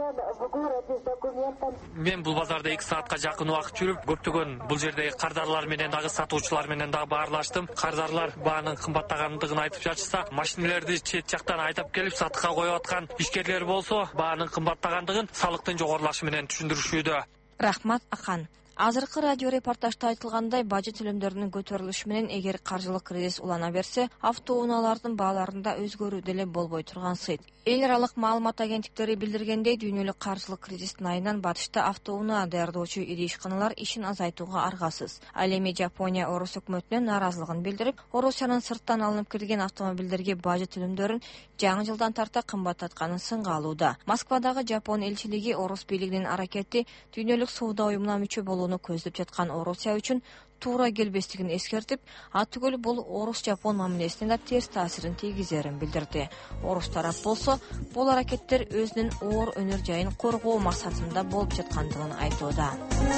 Мен бул базарда эки саатка жакын убакыт жүрүп, көптөгөн бул жердеги кардарлар менен дагы сатуучулар менен дагы баарлаштым. Кардарлар баанын кымбаттагандыгын айтып жатышса, машиналерди чет жактан айдап келип сатыкка коюп аткан ишкерлер болсо, баанын кымбаттагандыгын салыктын жогорулашы менен түшүндүрүшүүдө. Рахмат Ахан. Азыркы радио репортажда айтылгандай, бажы төлөмдөрүнүн көтөрүлүшү менен эгер каржылык кризис улана берсе, автоунаалардын бааларында өзгөрүү деле болбой турган сыйт. Эл аралык маалымат агенттиктери билдиргендей, дүйнөлүк каржылык кризистин айынан батышта автоунаа даярдоочу ири ишканалар ишин азайтууга аргасыз. Ал эми Жапония Орус өкмөтүнө нааразылыгын билдирип, Орусиянын сырттан алынып келген автомобилдерге бажы төлөмдөрүн жаңы жылдан тарта кымбаттатканын сынга алууда. Москвадагы Жапон элчилиги Орус бийлигинин аракети дүйнөлүк соода уюмуна мүчө болууну көздөп жаткан Орусия үчүн туура келбестигин эскертип, атүгүл бул Орус-Жапон мамилесине да терс таасирин тийгизерин билдирди. Орус тарап болсо, бул аракеттер өзүнүн оор өнөр жайын коргоо максатында болуп жаткандыгын айтууда.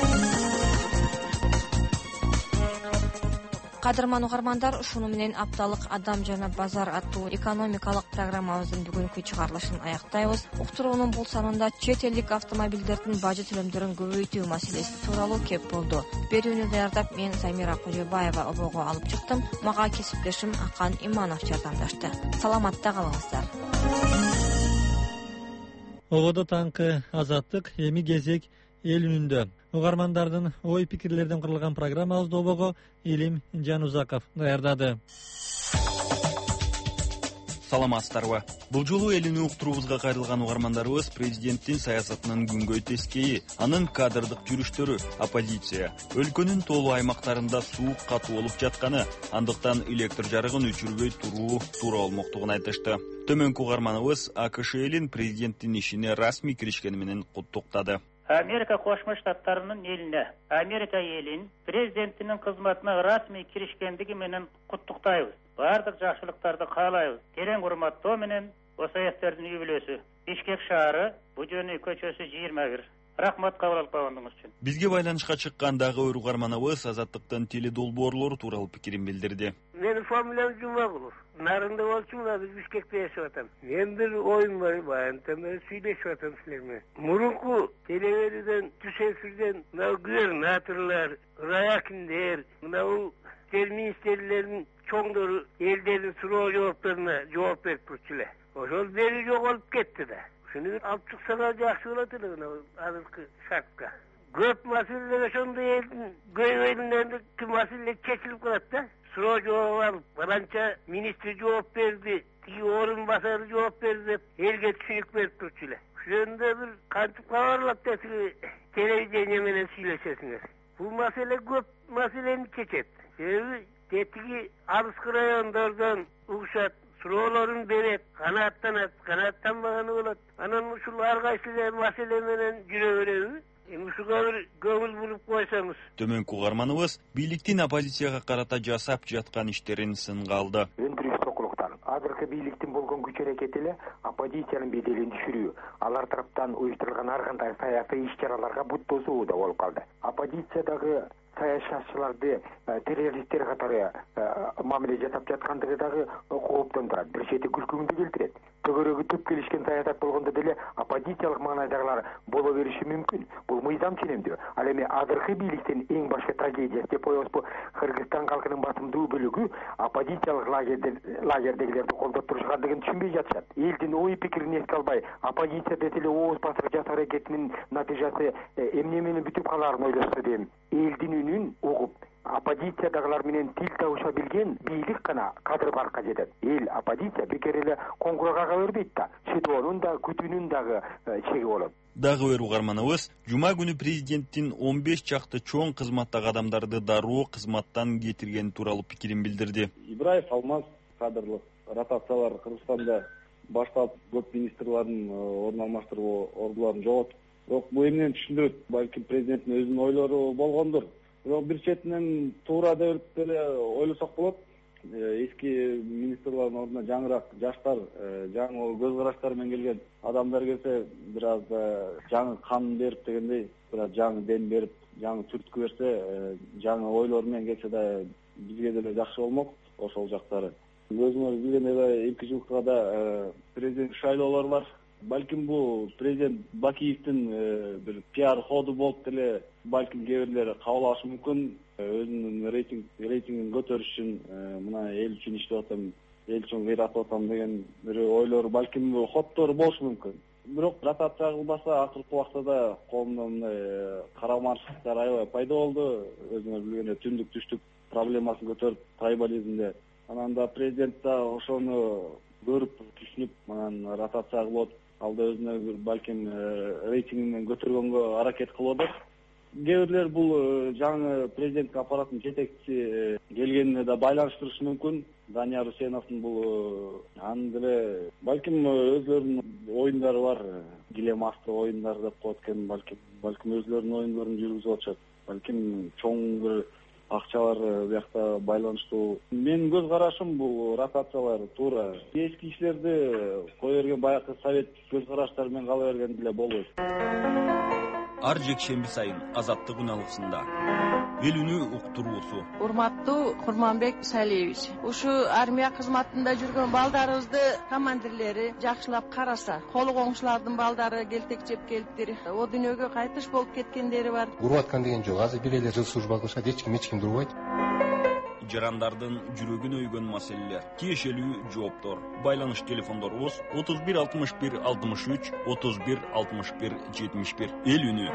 Кадырман угармандар, ушуну менен апталык Адам жана базар аттуу экономикалык программабыздын бүгүнкү чыгарылышын аяктайбыз. Уктуруунун бул санында чет элдик автомобилдердин бажы төлөмдөрүн көбөйтүү маселеси тууралуу кеп болду. Берүүнү даярдап мен Замира Кожобаева обого алып чыктым. Мага кесиптешим Акан Иманов жардамдашты. Саламатта калыңыздар. Ободо таңкы Азаттык, эми кезек эл үнүндө. Угармандардын ой пикирлерден курулган программабызды обого Илим Жанузаков даярдады. Саламатсыздарбы. Бул жолу эл үнү уктуруубузга кайрылган угармандарыбыз президенттин саясатынын күнгөй тескейи, анын кадрдык жүрүштөрү, оппозиция, өлкөнүн тоолуу аймактарында суук катуу болуп жатканы, андыктан электр жарыгын өчүрбөй туруу туура болмоктугун айтышты. Төмөнкү угарманыбыз АКШ элин президенттин ишине расмий киришкени менен куттуктады. Америка Кошмо Штаттарынын элине, Америка элин президентинин кызматына расмий киришкендиги менен куттуктайбыз. Бардык жакшылыктарды каалайбыз. Терең урматтоо менен Осаевтердин үй бүлөсү. Бишкек шаары, Бужөний көчөсү жыйырма бир. Рахмат кабыл алып койгондугуңуз үчүн. Бизге байланышка чыккан дагы өр угарманыбыз Азаттыктын теледолбоорлору тууралуу пикирин билдирди. Менин фамилиям Жумагулов. Нарында болчумун, биз Бишкекте жашап атам. Мен бир оюм бар, баянтан бери сүйлөшүп атам силер менен. Мурунку телевизордон, түшөкүрдөн мына губернаторлор, райакимдер, мына бул жер министрлеринин чоңдору элдердин суроо жоопторуна жооп берип турчу эле. Ошол бери жоголуп кетти да. Шуну алып чыксаңар жакшы болот эле мына азыркы шартка. Көп маселелер ошондой элдин көйгөйлөрүндө маселе чечилип калат да. Суроо жооп алып, баланча министр жооп берди, тиги орун басары жооп берди деп элге түшүнүк берип турчу эле. Ошондо бир кантип кабарлап десиң телевидение менен сүйлөшөсүңөр. Бул маселе көп маселени чечет. Себеби тетиги алыскы райондордон угушат, суроолорун берет, канааттанат, канааттанбаганы болот. Анан ушул ар кайсы маселе менен жүрө береби? Ушуга бир көңүл буруп койсоңуз. Төмөнкү угарманыбыз бийликтин оппозицияга карата жасап жаткан иштерин сынга алды. Өндүрүш сокулуктан азыркы бийликтин болгон күч аракети эле оппозициянын беделин түшүрүү, алар тараптан уюштурулган ар кандай саясий иш-чараларга бут тосуу да болуп калды. Оппозициядагы саясатчыларды террористтер катары мамиле жасап жаткандыгы дагы кооптондурат. Бир чети күлкүңдү келтирет. Төгөрөгү түп келишкен саясат болгондо деле оппозициялык маанайдагылар боло бериши мүмкүн. Бул мыйзам ченемдүү. Ал эми азыркы бийликтин эң башкы трагедиясы деп коебузбу? Кыргызстан калкынын басымдуу бөлүгү оппозициялык лагердегилерди колдоп турушкандыгын түшүнбөй жатышат. Элдин ой пикирин эске албай, оппозиция десе эле ооз басып жасоо аракетинин натыйжасы эмне менен бүтүп калаарын ойлошсо дейм. Элдин үнүн угуп, оппозициядагылар менен тил табыша билген бийлик гана кадыр баркка жетет. Эл оппозиция бекер эле коңгуроо кага бербейт да. Шыдоонун да, күтүүнүн дагы чеги болот. Дагы бир угарманыбыз жума күнү президенттин он беш чакты чоң кызматтагы адамдарды дароо кызматтан кетиргени тууралуу пикирин билдирди. Ибраев Алмаз кадрлык ротациялар Кыргызстанда башталып, көп министрлердин орун алмаштыруу ордуларын жоготуп. Бирок бул эмнени түшүндүрөт? Балким президенттин өзүнүн ойлору болгондур. Бирок бир четинен туура деп эле ойлосок болот. Эски министрлердин ордуна жаңыраак жаштар, жаңы көз караштар менен келген адамдар келсе, бир аз жаңы кан берип дегендей, бир аз жаңы дем берип, жаңы түрткү берсе, жаңы ойлор менен келсе да бизге деле жакшы болмок ошол жактары. Өзүңөр билгендей, эки жылга да президент шайлоолор бар. Балким бул президент Бакиевдин бир пиар ходу болуп деле балким кээ бирлер кабыл алышы мүмкүн. Өзүнүн рейтинг рейтингин көтөрүш үчүн мына эл үчүн иштеп атам, эл үчүн кыйратып атам деген бир ойлор балким ходдор болушу мүмкүн. Бирок ротация кылбаса акыркы убакта да коомдо мындай карамарчылыктар аябай пайда болду. Өзүңөр билгендей түндүк түштүк проблемасын көтөрүп трайбализмде. Анан да президент да ошону көрүп түшүнүп анан ротация кылып ал да өзүнө балким рейтингин көтөргөнгө аракет кылып атат. Кээ бирлер бул жаңы президенттик аппараттын жетекчиси келгенине да байланыштырышы мүмкүн. Данияр Усеновдун бул анын деле балким өзлөрүнүн оюндары бар. Килем асты оюндар деп коет экен, балким балким өзлөрүнүн оюндорун жүргүзүп атышат. Балким чоң бир акчалар биякта байланыштуу. Менин көз карашым бул ротациялар туура. Эски кишилерди кое берген баягы совет көз караштары менен кала берген деле болбойт. Ар жекшемби сайын Азаттык үналгысында эл үнү уктуруусу. Урматтуу Курманбек Салиевич, ушу армия кызматында жүргөн балдарыбызды командирлери жакшылап караса, колу коңшулардын балдары келтекчеп келиптир. О дүйнөгө кайтыш болуп кеткендери бар. Уруп аткан деген жок. Азыр бир эле жыл служба кылышат, эч ким эч кимди урбайт. Жарандардын жүрөгүн өйгөн маселелер, тиешелүү жооптор. Байланыш телефондорубуз отуз бир алтымыш бир алтымыш үч, отуз бир алтымыш бир жетимиш бир. Эл үнү.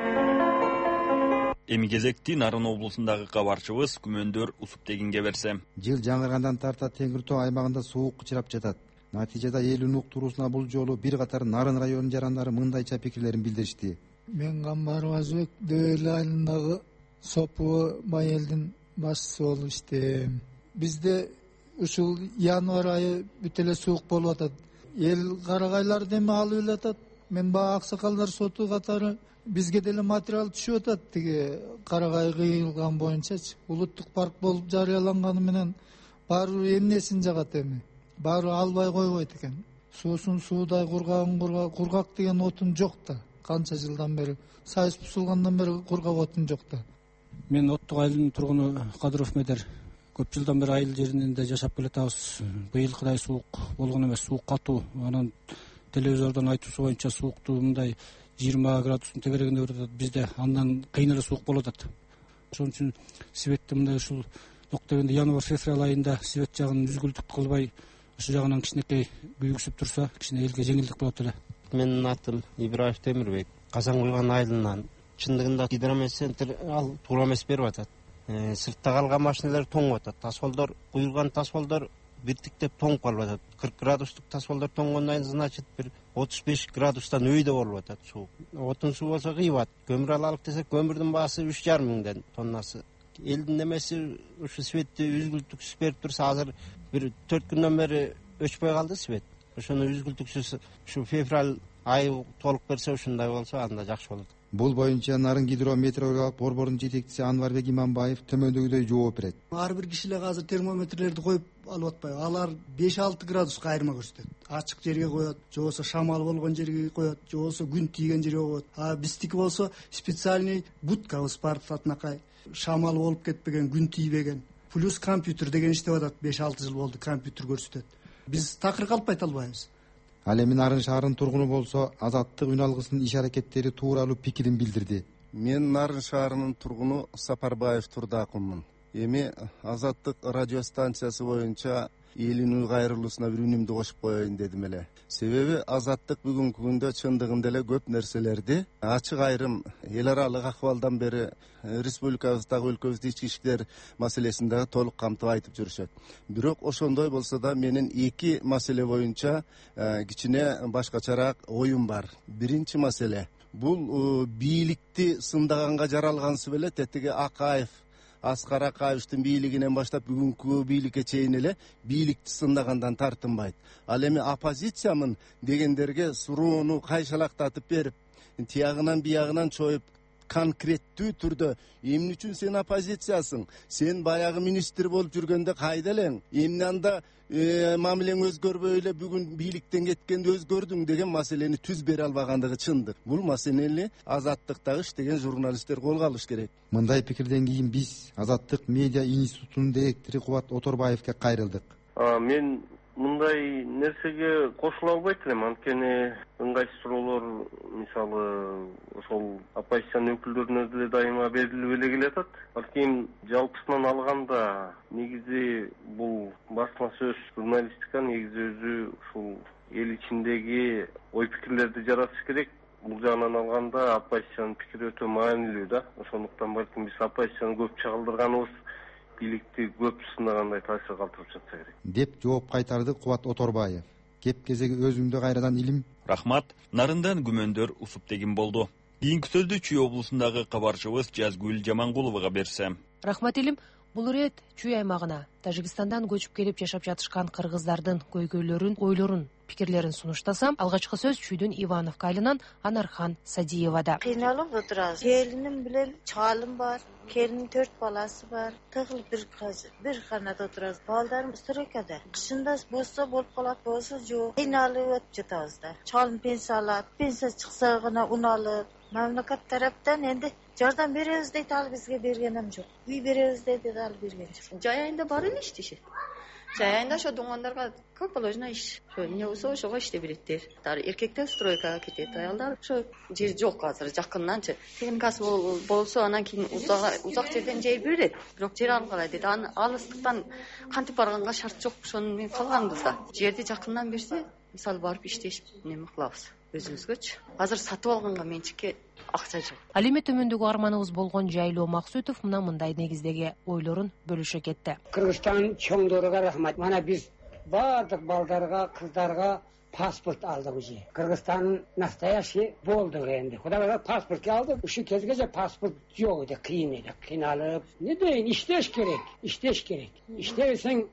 Эми кезекти Нарын облусундагы кабарчыбыз Күмөндөр Усуптегинге берсе. Жыл жаңыргандан тарта Тенгир тоо аймагында суук кычырап жатат. Натыйжада эл үнү уктуруусуна бул жолу бир катар Нарын районунун жарандары мындайча пикирлерин билдиришти. Мен Гамбаров Азбек Дөөл айылындагы Сопу майелдин башчысы болуп иштейм. Бизде ушул январь айы бүт эле суук болуп атат. Эл карагайлар деме алып элатат. Мен баа аксакалдар соту катары бизге деле материал түшүп атат. Тиги карагай кыйылган боюнчачы улуттук парк болуп жарыяланганы менен баары эмнесин жагат эми. Баары албай койбойт экен. Суусун суудай, кургагын кургак деген отун жок да. канча жылдан бери союз бузулгандан бери кургак отун жок да. Мен Оттук айылынын тургуну Кадыров Медер. Көп жылдан бери айыл жеринде жашап келатабыз. Быйылкыдай суук болгон эмес, суук катуу. Анан телевизордон айтуусу боюнча сууктуу мындай жыйырма градустун тегерегинде өтүп атат. Бизде андан кыйын эле суук болуп атат. Ошон үчүн светти мындай ушул жок дегенде январь-февраль айында свет жагын үзгүлтүк кылбай ошол жагынан кичинекей күйгүзүп турса, кичине элге жеңилдик болот эле. Менин атым Ибраев Темирбек. Казан куйган айылынан. Чындыгында гидромедцентр ал туура эмес берип атат. Сыртта калган машиналар тоңуп атат. Тасфолдор, куйулган тасфолдор биртиктеп тоңуп калып атат. кырк градустук тасфолдор тоңгондон значит бир отуз беш градустан өйдө болуп атат суу. Отун суу болсо кыйбат. Көмүр алалык десек, көмүрдүн баасы үч жарым миңден тоннасы. Элдин немеси ушу светти үзгүлтүксүз берип турса, азыр бир төрт күндөн бери өчпөй калды свет. Ошону үзгүлтүксүз ушу февраль айы толук берсе, ушундай болсо анда жакшы болот. Бул боюнча Нарын гидрометеорологиялык борбордун жетекчиси Анварбек Иманбаев төмөндөгүдөй жооп берет. Ар бир кишилер азыр термометрлерди коюп алып атпайбы? Алар беш алты градуска айырма көрсөтөт. Ачык жерге коет, же болбосо шамал болгон жерге коет, же болбосо күн тийген жерге коет. А биздики болсо специальный будкабыз бар татынакай. Шамал болуп кетпеген, күн тийбеген. Плюс компьютер деген иштеп атат. беш алты жыл болду компьютер көрсөтөт. Биз такыр калпайт албайбыз. Ал эми Нарын шаарынын тургуну болсо Азаттык үн алгысынын иш аракеттери тууралуу пикирин билдирди. Мен Нарын шаарынын тургуну Сапарбаев Турдакунмун. Эми Азаттык радиостанциясы боюнча элинүү кайрылуусуна бир үнүмдү кошуп коеюн дедим эле. Себеби Азаттык бүгүнкү күндө чындыгында эле көп нерселерди ачык айрым эл аралык акыбалдан бери республикабыздагы өлкөбүздүн ички иштер маселесин дагы толук камтып айтып жүрүшөт. Бирок ошондой болсо да менин эки маселе боюнча кичине башкачараак оюм бар. Биринчи маселе бул бийликти сындаганга жаралгансы беле тетиги Акаев Аскар Акаевдин бийлигинен баштап бүгүнкү бийликке чейин эле бийликти сындагандан тартынбайт. Ал эми оппозициямын дегендерге суроону кайшалактатып берип, тиягынан биягынан чоюп конкреттүү түрдө эмне үчүн сен оппозициясың? Сен баягы министр болуп жүргөндө кайда элең? Эмне анда мамилең өзгөрбөй эле бүгүн бийликтен кеткенде өзгөрдүң деген маселени түз бере албагандыгы чындык. Бул маселени Азаттыктагы иштеген журналисттер колго алыш керек. Мындай пикирден кийин биз Азаттык медиа институтунун директору Кубат Оторбаевке кайрылдык. Мен мындай нерсеге кошула албайт элем, анткени ыңгайсыз суроолор мисалы ошол оппозициянын өкүлдөрүнө деле дайыма берилип эле келатат. Ал кийин жалпысынан алганда негизи бул басма сөз журналистика негизи өзү ушул эл ичиндеги ой пикирлерди жаратыш керек. Бул жагынан алганда оппозициянын пикири өтө маанилүү да. Ошондуктан балким биз оппозицияны көп чагылдырганыбыз бийликти көп сынагандай таасир калтырып жатса керек деп жооп кайтарды Кубат Оторбаев. Кеп кезеги өзүңдө кайрадан илим. Рахмат. Нарындан күмөндөр усуп тегин болду. Кийинки сөздү Чүй облусундагы кабарчыбыз Жазгүл Жамангуловага берсем. Рахмат илим. Бул ирет Чүй аймагына Тажикстандан көчүп келип жашап жатышкан кыргыздардын көйгөйлөрүн, ойлорун, пикирлерин сунуштасам, алгачкы сөз Чүйдүн Ивановка айылынан Анархан Садиевада. Кыйналып отурабыз. Келиним менен чалым бар. Келинин төрт баласы бар. Тыгылып бир бир канада отурабыз. Балдарым стройкада. Кышында болсо болуп калат, болсо жок. Кыйналып өтүп жатабыз да. Чалым пенсия алат. Пенсия чыкса гана ун алып, мамлекет тараптан энди жардам беребиз дейт, ал бизге бергенем жок. Үй беребиз дейт, ал берген жок. Жай айында бар эле иштешет. Жай айында ошо дуңгандарга как положено иш. Ошо эмне болсо ошого иштей береттер. Эркектер стройкага кетет, аялдар ошо жер жок азыр жакынданчы. Техникасы болсо анан кийин узак жерден жер берет. Бирок жер алгыла дейт. Аны алыстыктан кантип барганга шарт жок. Ошону мен калганбыз да. Жерди жакындан берсе, мисалы барып иштешип неме кылабыз. Өзүбүзгөчү. Азыр сатып алганга менчикке акча жок. Ал эми төмөндөгү арманыбыз болгон Жайлоо Максутов мына мындай негиздеги ойлорун бөлүшө кетти. Кыргызстан чоңдорго рахмат. Мана биз бардык балдарга, кыздарга паспорт алдык уже. Кыргызстандын настоящий болду энди. Кудайга паспорт алдык. Ушу кезге паспорт жок эди, кыйын эди, кыйналып. Не дейин, иштеш керек, иштеш керек. Иштебесең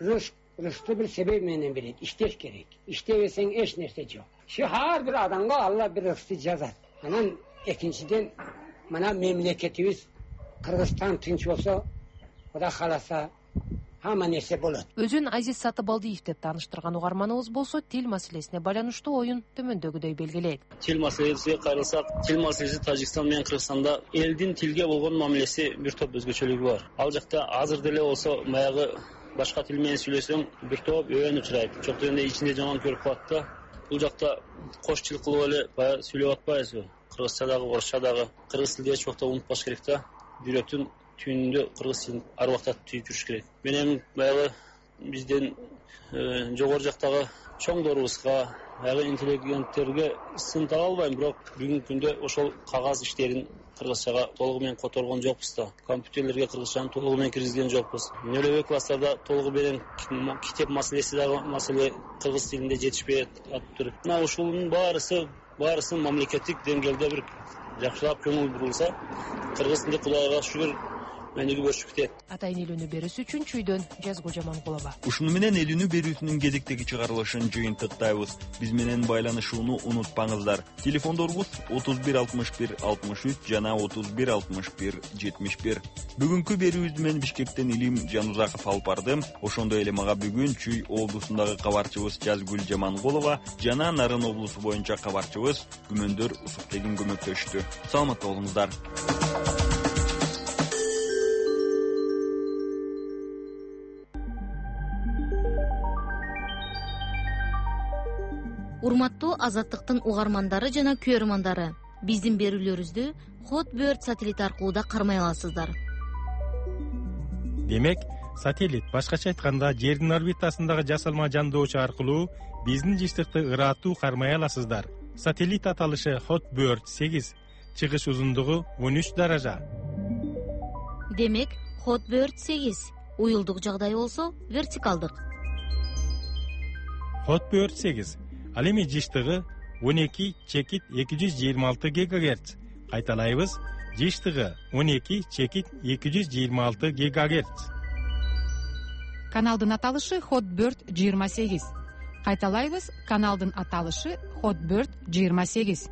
рызыкты бир себеп менен берет, иштеш керек. Иштебесең эч нерсе жок. Şu har bir adamga Allah bir rızkı cazar. Anan ikinciden mana memleketimiz Kırgızistan tinç olsa, o da halasa хамма нерсе болот. Өзүн Азиз Сатыбалдиев деп тааныштырган угарманыбыз болсо тил маселесине байланыштуу оюн төмөндөгүдөй белгилейт. Тил маселесине карасак, тил маселеси Тажикстан менен Кыргызстанда элдин тилге болгон мамилеси бир топ өзгөчөлүгү бар. Ал жакта азыр деле болсо баягы башка тил менен сүйлөсөң бир топ өбөн учурайт. Чок дегенде ичинде жаман көрүп калат да. Бул жакта кош тил кылып эле баягы сүйлөп атпайбызбы? Кыргызча дагы, орусча дагы. Кыргыз тилди эч убакта унутпаш керек да. Жүрөктүн түйүнүндө кыргыз тилин ар убакта түйүп жүрүш керек. Мен эми баягы бизден жогору жактагы чоңдорубузга, баягы интеллигенттерге сын таба албайм, бирок бүгүнкү күндө ошол кагаз иштерин кыргызчага толугу менен которгон жокпуз да. Компьютерлерге кыргызчаны толугу менен киргизген жокпуз. Нөлөбөй класстарда толугу менен китеп маселеси дагы маселе кыргыз тилинде жетишпей атыптыр. Мына ушунун баарысы баарысын мамлекеттик деңгээлде бир жакшылап көңүл бурулса, кыргыз тили Кудайга шүгүр мендиги бөлүшүп кетет. Атайын элүүнү берүүсү үчүн чүйдөн Жазгы Жамангулова. Ушуну менен элүүнү берүүсүнүн кезектеги чыгарылышын жыйынтыктайбыз. Биз менен байланышууну унутпаңыздар. Телефондорубуз отуз бир алтымыш бир алтымыш үч жана отуз бир алтымыш бир жетимиш бир. Бүгүнкү берүүбүз менен Бишкектен Илим Жанузаков алып барды. Ошондой эле мага бүгүн Чүй облусундагы кабарчыбыз Жазгүл Жамангулова жана Нарын облусу боюнча кабарчыбыз Күмөндөр Усуптегин көмөктөштү. Саламатта болуңуздар. Урматтуу Азаттыктын угармандары жана көрөрмандары, биздин берүүлөрүбүздү Hotbird сателлит аркылуу да кармай аласыздар. Демек, сателлит башкача айтканда жердин орбитасындагы жасалма жандоочу аркылуу биздин жыштыкты ырааттуу кармай аласыздар. Сателлит аталышы Hotbird сегиз, чыгыш узундугу он үч даража. Демек, Hotbird сегиз, уюлдук жагдай болсо вертикалдык. Hotbird сегиз ал эми жыштыгы он эки чекит эки жүз жыйырма алты гигагерц. Кайталайбыз, жыштыгы он эки чекит эки жүз жыйырма алты гигагерц. Каналдын аталышы Hotbird жыйырма сегиз. Кайталайбыз, каналдын аталышы Hotbird жыйырма сегиз.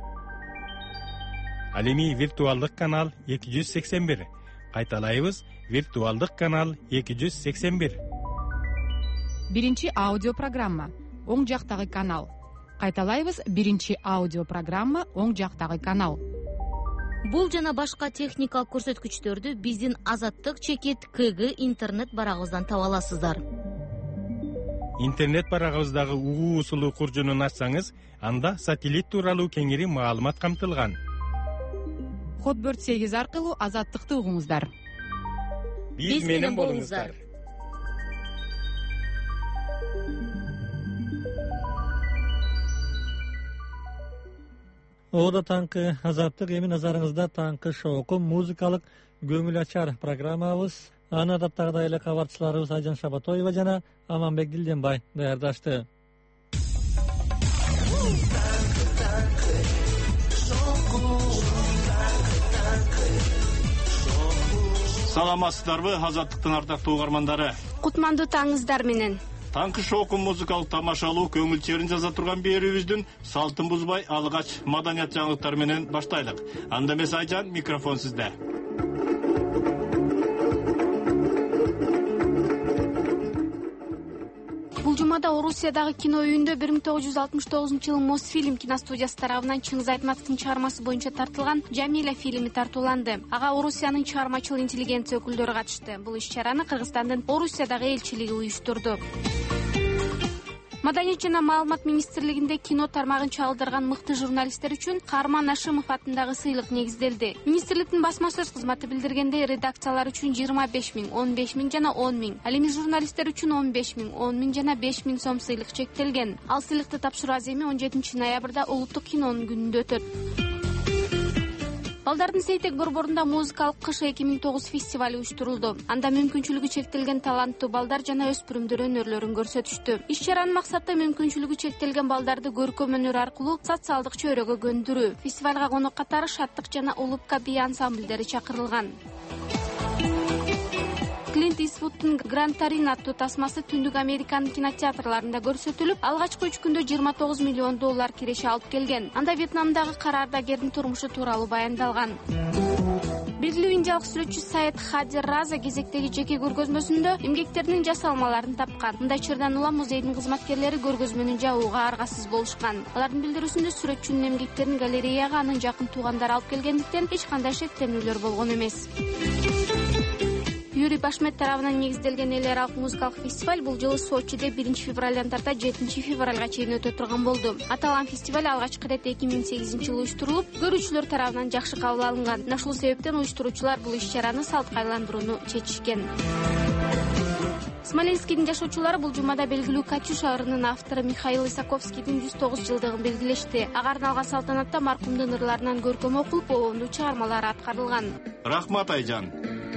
Ал эми виртуалдык канал эки жүз сексен бир. Кайталайбыз, виртуалдык канал эки жүз сексен бир. Биринчи аудио программа оң жактагы канал. Кайталайбыз, биринчи аудио программа оң жактагы канал. Бул жана башка техникалык көрсөткүчтөрдү биздин Азаттык чекит КГ интернет барагыбыздан таба аласыздар. Интернет барагыбыздагы угуу усулу куржунун ачсаңыз, анда сателлит тууралуу кеңири маалымат камтылган. Hotbird сегиз аркылуу Азаттыкты угуңуздар. Биз менен болуңуздар. Ода таңкы Азаттык эми назарыңызда таңкы шоуку музыкалык көңүл ачар программабыз. Аны адаптагыдай эле кабарчыларыбыз Айжан Шабатоева жана Аманбек Дилденбай даярдашты. Саламатсыздарбы, Азаттыктын ардактуу угармандары. Кутмандуу таңыңыздар менен. Таңкы шоуку музыкалык тамашалуу көңүл черин жаза турган берүүбүздүн салтын бузбай алгач маданият жаңылыктары менен баштайлык. Анда эмес Айжан, микрофон сизде. Бул жумада Орусиядагы кино үйүндө бир миң тогуз жүз алтымыш тогузунчу жылы Мосфильм киностудиясы тарабынан Чыңгыз Айтматовдун чыгармасы боюнча тартылган Жамиля фильми тартууланды. Ага Орусиянын чыгармачыл интеллигенция өкүлдөрү катышты. Бул иш-чараны Кыргызстандын Орусиядагы элчилиги уюштурду. Маданият жана маалымат министрлигинде кино тармагын чагылдырган мыкты журналисттер үчүн Каарман Ашимов атындагы сыйлык негизделди. Министрликтин басма сөз кызматы билдиргендей, редакциялар үчүн жыйырма беш миң, он беш миң жана он миң, ал эми журналисттер үчүн он беш миң, он миң жана беш миң сом сыйлык чектелген. Ал сыйлыкты тапшыруу аземи он жетинчи ноябрда улуттук кинонун күнүндө өтөт. Балдардын Сейтек борборунда музыкалык кыш эки миң тогуз фестивали уюштурулду. Анда мүмкүнчүлүгү чектелген таланттуу балдар жана өспүрүмдөр өнөрлөрүн көрсөтүштү. Иш-чаранын максаты мүмкүнчүлүгү чектелген балдарды көркөм өнөр аркылуу социалдык чөйрөгө көндүрүү. Фестивалга конок катары Шаттык жана Улупка бий ансамбльдери чакырылган. Клинт Иствудтун Гранд Тарин аттуу тасмасы Түндүк Американын кинотеатрларында көрсөтүлүп, алгачкы үч күндө жыйырма тогуз миллион доллар киреше алып келген. Анда Вьетнамдагы кара ардагердин турмушу тууралуу баяндалган. Белгилүү индиялык сүрөтчү Саид Хади Раза кезектеги жеке көргөзмөсүндө эмгектеринин жасалмаларын тапкан. Мындай чырдан улам музейдин кызматкерлери көргөзмөнүн жабууга аргасыз болушкан. Алардын билдирүүсүндө сүрөтчүнүн эмгектерин галереяга анын жакын туугандары алып келгендиктен эч кандай шектенүүлөр болгон эмес. Юрий Башмет тарабынан негизделген эл аралык музыкалык фестиваль бул жылы Сочиде биринчи февралдан тарта жетинчи февралга чейин өтө турган болду. Аталган фестиваль алгачкы ирет эки миң сегизинчи жылы уюштурулуп, көрүүчүлөр тарабынан жакшы кабыл алынган. Ушул себептен уюштуруучулар бул иш-чараны салтка айландырууну чечишкен. Смоленскийдин жашоочулары бул жумада белгилүү «Катюша» ырынын автору Михаил Исаковскийдин жүз тогуз жылдыгын белгилешти. Ага арналган салтанатта маркумдун ырларынан көркөм окулуп, обондуу чыгармалары аткарылган. Рахмат Айжан.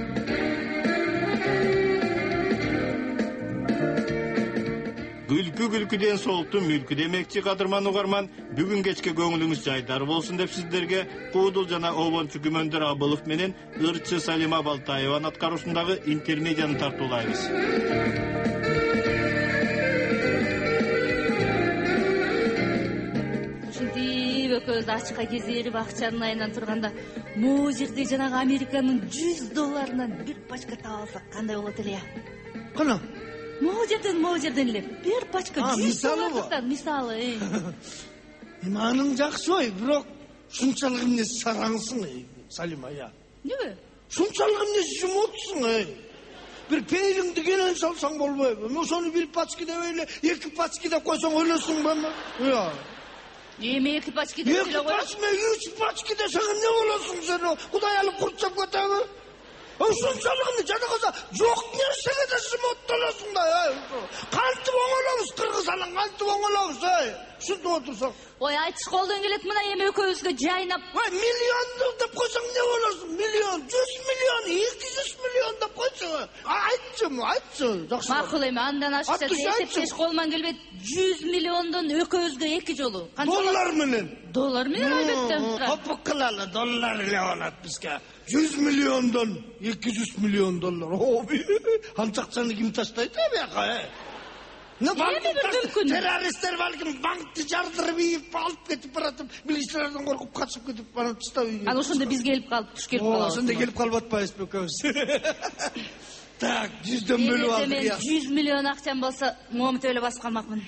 Күлкү күлкүден солту мүлкү демекчи кадырман угарман, бүгүн кечке көңүлүңүз жайдар болсун деп сиздерге Куудул жана обончу Күмөндөр Абылов менен ырчы Салима Балтаеванын аткаруусундагы интермедияны тартуулайбыз. Ушинтип экөөбүз ачка кезирип акчанын айынан турганда, могу жерде жанагы Американын жүз долларынан бир пачка таап алсак кандай болот эле? Кана? Могу жерден, могу жерден эле бир пачка жүз доллардан мисалы. Маның жакшы ой, бирок ушунчалык эмне сараңсың, Салима, я. Неге? Ушунчалык эмне жумотсуң, эй. Бир пейлиңди кенен салсаң болбойбу? Ошону бир пачка деп эле, эки пачка деп койсоң өлөсүң ба? Я. Эми эки пачка деп эле кой. Эки пачка, үч пачка десең эмне болосуң сен? Кудай алып курчап кетеби? Ушунчалыгын жана калса жок нерсеге да жумоттолосуң да. Кантип оңолобуз кыргыз алан, кантип оңолобуз, эй. Ушинтип отурсаң. Ой, айтыш колдон келет мына эми экөөбүзгө жайнап. Ой, миллионду деп койсоң эмне болосуң? Миллион, жүз миллион, эки жүз миллион деп койсоң. Айтчы, айтчы, жакшы. Макул эми, андан ашыкча эсептеш колуман келбейт. жүз миллиондон экөөбүзгө эки жолу. Доллар менен. Доллар менен албетте. Топук кылалы, доллар эле болот бизге. жүз миллиондон эки жүз миллион доллар. Анча акчаны ким таштайт эбияка, э? Террористтер балким банкты жардырып ийип алып кетип баратып, милициялардан коркуп качып кетип барат чыдабый. Ал ошондо биз келип калып туш келип калабыз. Ошондо келип калып атпайбызбы экөөбүз? Так, жүздөн бөлүп алдык. Мен жүз миллион акчам болсо, момут эле басып калмакмын.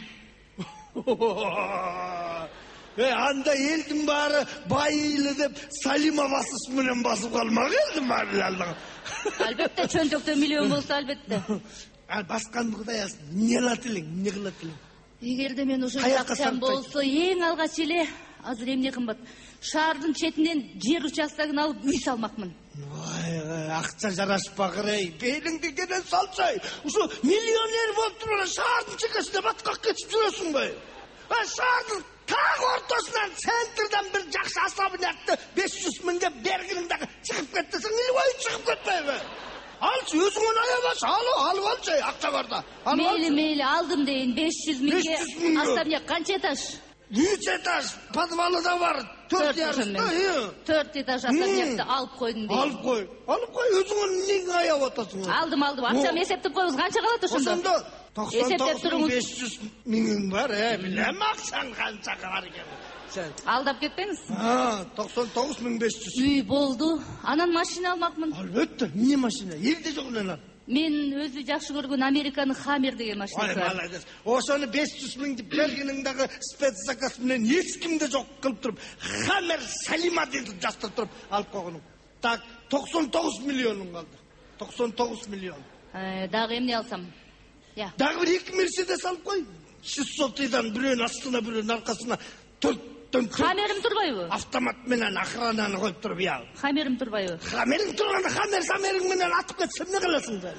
Э, анда элдин баары байылы деп Салима басыш менен басып калмак элдин баары. Албетте чөнтөктө миллион болсо албетте. Ал басканды Кудай алсын. Эмне кылат элең? Эмне кылат элең? Эгерде мен ошол акчам болсо, эң алгач эле азыр эмне кымбат? Шаардын четинен жер участогун алып үй салмакмын. Ой, акча жарашпагыр эй. Белиңди кенен салчай. Ушу миллионер болуп туруп шаардын чекесинде баткак кетип жүрөсүңбү? А шаардын так ортосунан центрден бир жакшы особнякты беш жүз миң деп бергиниң дагы чыгып кет десең, ил бою чыгып кетпейби? Алчы, өзүңөн аябаш, алып, алып алчы, акча барда. Мейли, мейли, алдым дейин, беш жүз миңге особняк канча этаж? Үч этаж, подвалы да бар, төрт ярышта. Төрт этаж особнякты алып койдум дейин. Алып кой, алып кой, өзүңөн эмнеге аябап атасың? Алдым, алдым, акчамды эсептеп коебуз, канча калат ошондо? Ошондо токсон тогуз миң беш жүз миңиң бар, э, билем акчаң канча бар экен. Алдап кетпеңиз. А, токсон тогуз миң беш жүз. Үй болду. Анан машина алмакмын. Албетте, эмне машина? Элде жок эле. Мен өзү жакшы көргөн Американын Хаммер деген машинасы бар. Ой, молодец. Ошону беш жүз миң деп бергениң дагы спецзаказ менен эч кимде жок кылып туруп, Хаммер Салима деп жаздырып туруп алып койгонум. Так, токсон тогуз миллионуң калды. токсон тогуз миллион. Э, дагы эмне алсам? Я. Дагы бир эки Мерседес алып кой. шестьсотыйдан бирөөнүн астына, бирөөнүн аркасына төрт Хамерим турбайбы? Автомат менен охрананы коюп туруп, я. Хамерим турбайбы? Хамерим турганда Хамер Самериң менен атып кетсе эмне кыласың сен?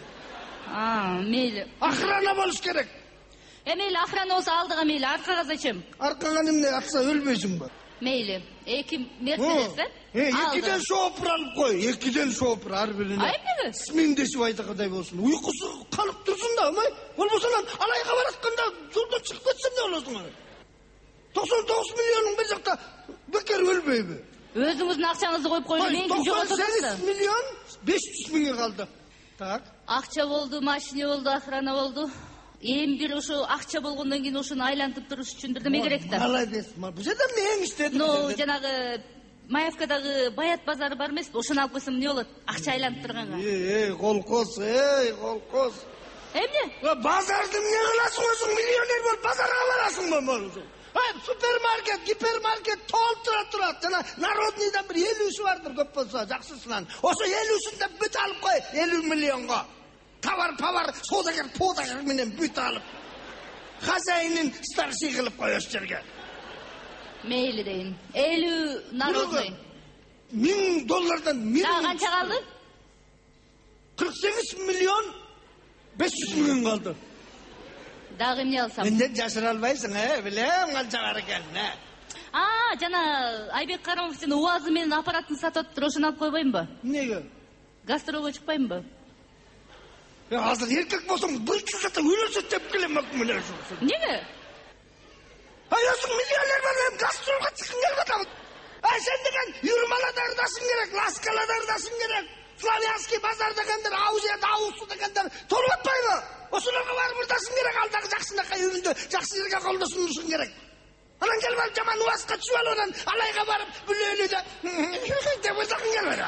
А, мейли. Охрана болуш керек. Э, мейли, охрана болсо алдыга мейли, аркага зачем? Аркага эмне атса өлбөйсүңбү? Мейли. Эки Мерседес, э? Экиден шопур алып кой, экиден шопур ар бирине. Ай эмнеге? Смиңдешип айдагандай болсун. Уйкусу калып турсун да, ой. Болбосо анан алайга баратканда жолдон чыгып кетсе эмне болосуң? токсон тогуз миллионуң бир жакта бекер өлбөйбү? Өзүңүздүн акчаңызды коюп койгон, мен ким жок отурсам. токсон сегиз миллион беш жүз миңге калды. Так. Акча болду, машина болду, охрана болду. Эми бир ошо акча болгондон кийин ошону айлантып туруш үчүн бирдеме керек да. Молодец. Бул жерде мен иштедим. Ну, жанагы Маевкадагы Баят базары бар эмеспи? Ошону алып койсом эмне болот? Акча айланып турганга. Эй, колхоз, эй, колхоз. Эмне? Базарды эмне кыласың өзүң? Миллионер болуп базарга барасыңбы болсо? Ай, супермаркет, гипермаркет толтура турат. Жана народныйдан бир элүүсү бардыр көп болсо, жакшысынан. Ошо элүүсүн деп бүт алып кой, элүү миллионго. Товар, павар, содагер, подагер менен бүт алып. Хозяинин старший кылып кой ошол жерге. Мейли дейин. элүү народный. миң доллардан миң. Дагы канча калды? кырк сегиз миллион беш жүз миң калды. Дагы эмне алсам? Менден жашыра албайсың, э? Билем канча бар экенин, э? А, жана Айбек Карымовдун УАЗы менен аппаратын сатып атыптыр, ошону алып койбоймунбу? Эмнеге? Гастролго чыкпаймынбы? Азыр эркек болсоң, быйчылсата өлөсөт деп келем акмына ошо. Эмнеге? Ай, өзүң миллионер болуп гастролго чыккың келип атабы? Ай, сен деген Юрмала дардасың керек, Ласкала дардасың керек. Славянский базар дегендер, Аузия Даусу дегендер толуп атпайбы? Ошолорго барып ырдашың керек, алдагы жакшынакай үйүндө жакшы жерге колдо сунушуң керек. Анан келип алып жаман УАЗга түшүп алып анан алайга барып бүлөлү да деп ырдагың келбейт.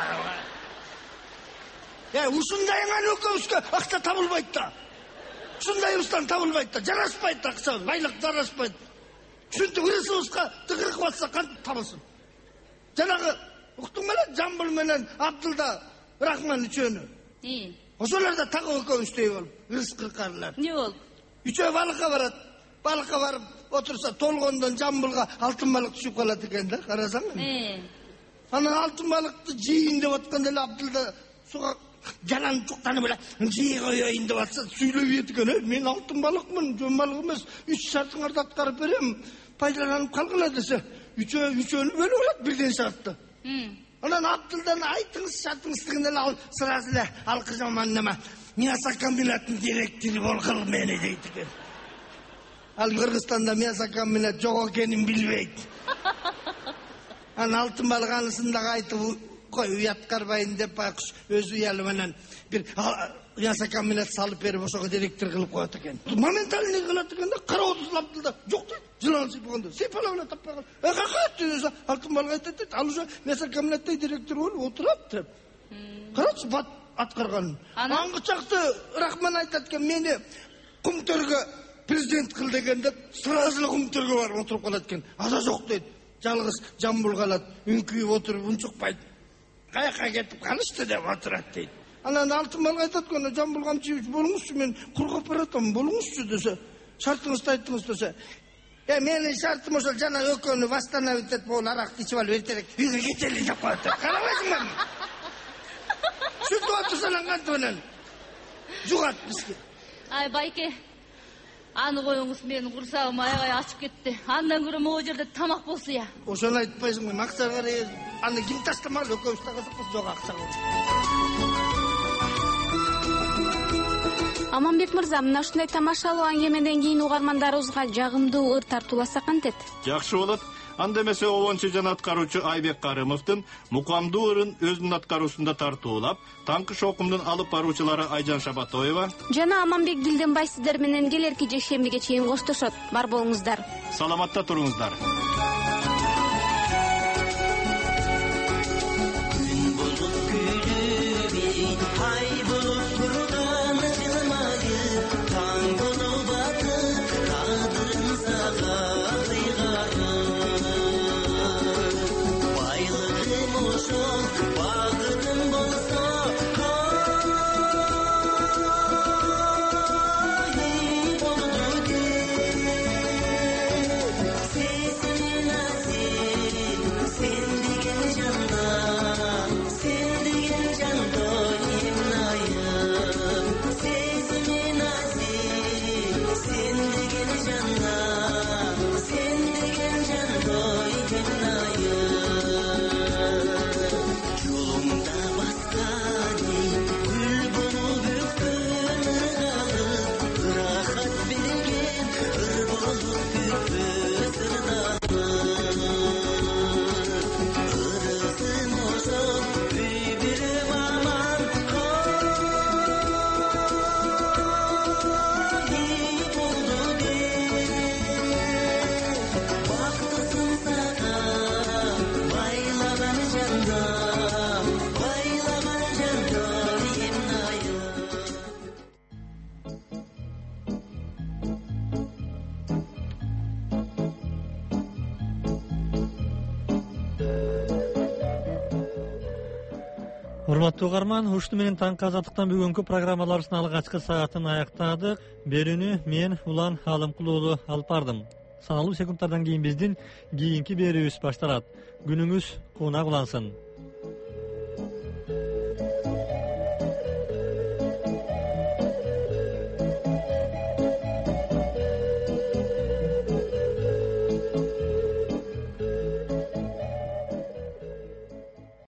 Э, ушундайыңан экөөбүзгө акча табылбайт да. Ушундайыбыздан табылбайт да, жарашпайт да акча, байлык жарашпайт. Ушинтип ырысыбызга тыгыркып атса кантип табылсын? Жанагы уктуң беле Жамбыл менен Абдылда Рахман үчөөнү. И. Ошолор да так экөөбүздөй болуп, ырыс кыркарлар. Эмне болуп? Үчөө балыкка барат. Балыкка барып отурса толгондон Жамбылга алтын балык түшүп калат экен да, карасаң. Э. Анан алтын балыкты жийин деп атканда эле Абдылда суга жалан чуктанып эле жий коеюн деп атса сүйлөп экен. Мен алтын балыкмын, жөн балык эмес. Үч шартыңарды аткарып берем. Пайдаланып калгыла десе, үчөө үчөөнү бөлүп алат бирден шартты. Анан Абдылдан айтыңыз шартыңыз дегенде ал сразу эле алкы жаман неме мясокомбинаттын директору болгул мени дейт экен. Ал Кыргызстанда мясокомбинат жок экенин билбейт. Анан алтын балык анысындагы айтып кой уят карбайын деп байкуш өз уялы менен бир мясокомбинат салып берип ошого директор кылып коет экен. Моментально кылат экен да, кароодусун Абдылда жок дейт. Жылан сыйпаганда сыйпалап эле таппай калат. Э, какат десе алтын балык айтат, ал уже мясокомбинатта директор болуп отурат деп. Карачы бат аткарганын. Аңгы чакты Рахман айтат экен, мени Кумтөргө президент кыл дегенде сразу эле Кумтөргө барып отуруп калат экен. Аза жок дейт. Жалгыз Жамбыл калат, үңкүйүп отуруп унчукпайт. Каяка кетип калышты деп отурат дейт. Анан алтын балык айтат экен, Жамбыл камчыбич болуңузчу, мен кургап баратам, болуңузчу десе, шартыңызды айттыңыз десе. Э, менин шартым ошол жана экөөнү восстановить этип болуп аракты ичип алып эртерээк үйгө кетели деп коет. Карабайсыңбы? Сүтүп отурса анан кантип менен жугат бизге. Ай, байке. Аны коюңуз, менин курсагым аябай ачып кетти. Андан көрө могу жерде тамак болсо я. Ошону айтпайсыңбы? Акча карай. Аны ким таштамак, экөөбүз тагасакпыз, жок акча. Аманбек мырза, мына ушундай тамашалуу аңгемеден кийин угармандарыбызга жагымдуу ыр тартууласа кантет? Жакшы болот. Анда эмесе обончу жана аткаруучу Айбек Карымовдун мукамдуу ырын өзүнүн аткаруусунда тартуулап, таңкы шокумдун алып баруучулары Айжан Шабатоева жана Аманбек Дилденбай сиздер менен келерки жекшембиге чейин коштошот. Бар болуңуздар. Саламатта туруңуздар. Sesini Урматтуу угарман, ушуну менен таңкы азаттыктан бүгүнкү программаларыбыздын алгачкы саатын аяктадык. Берүүнү мен Улан Алымкул уулу алып бардым. Саналуу секундтардан кийин биздин кийинки берүүбүз башталат. Күнүңүз куунак улансын.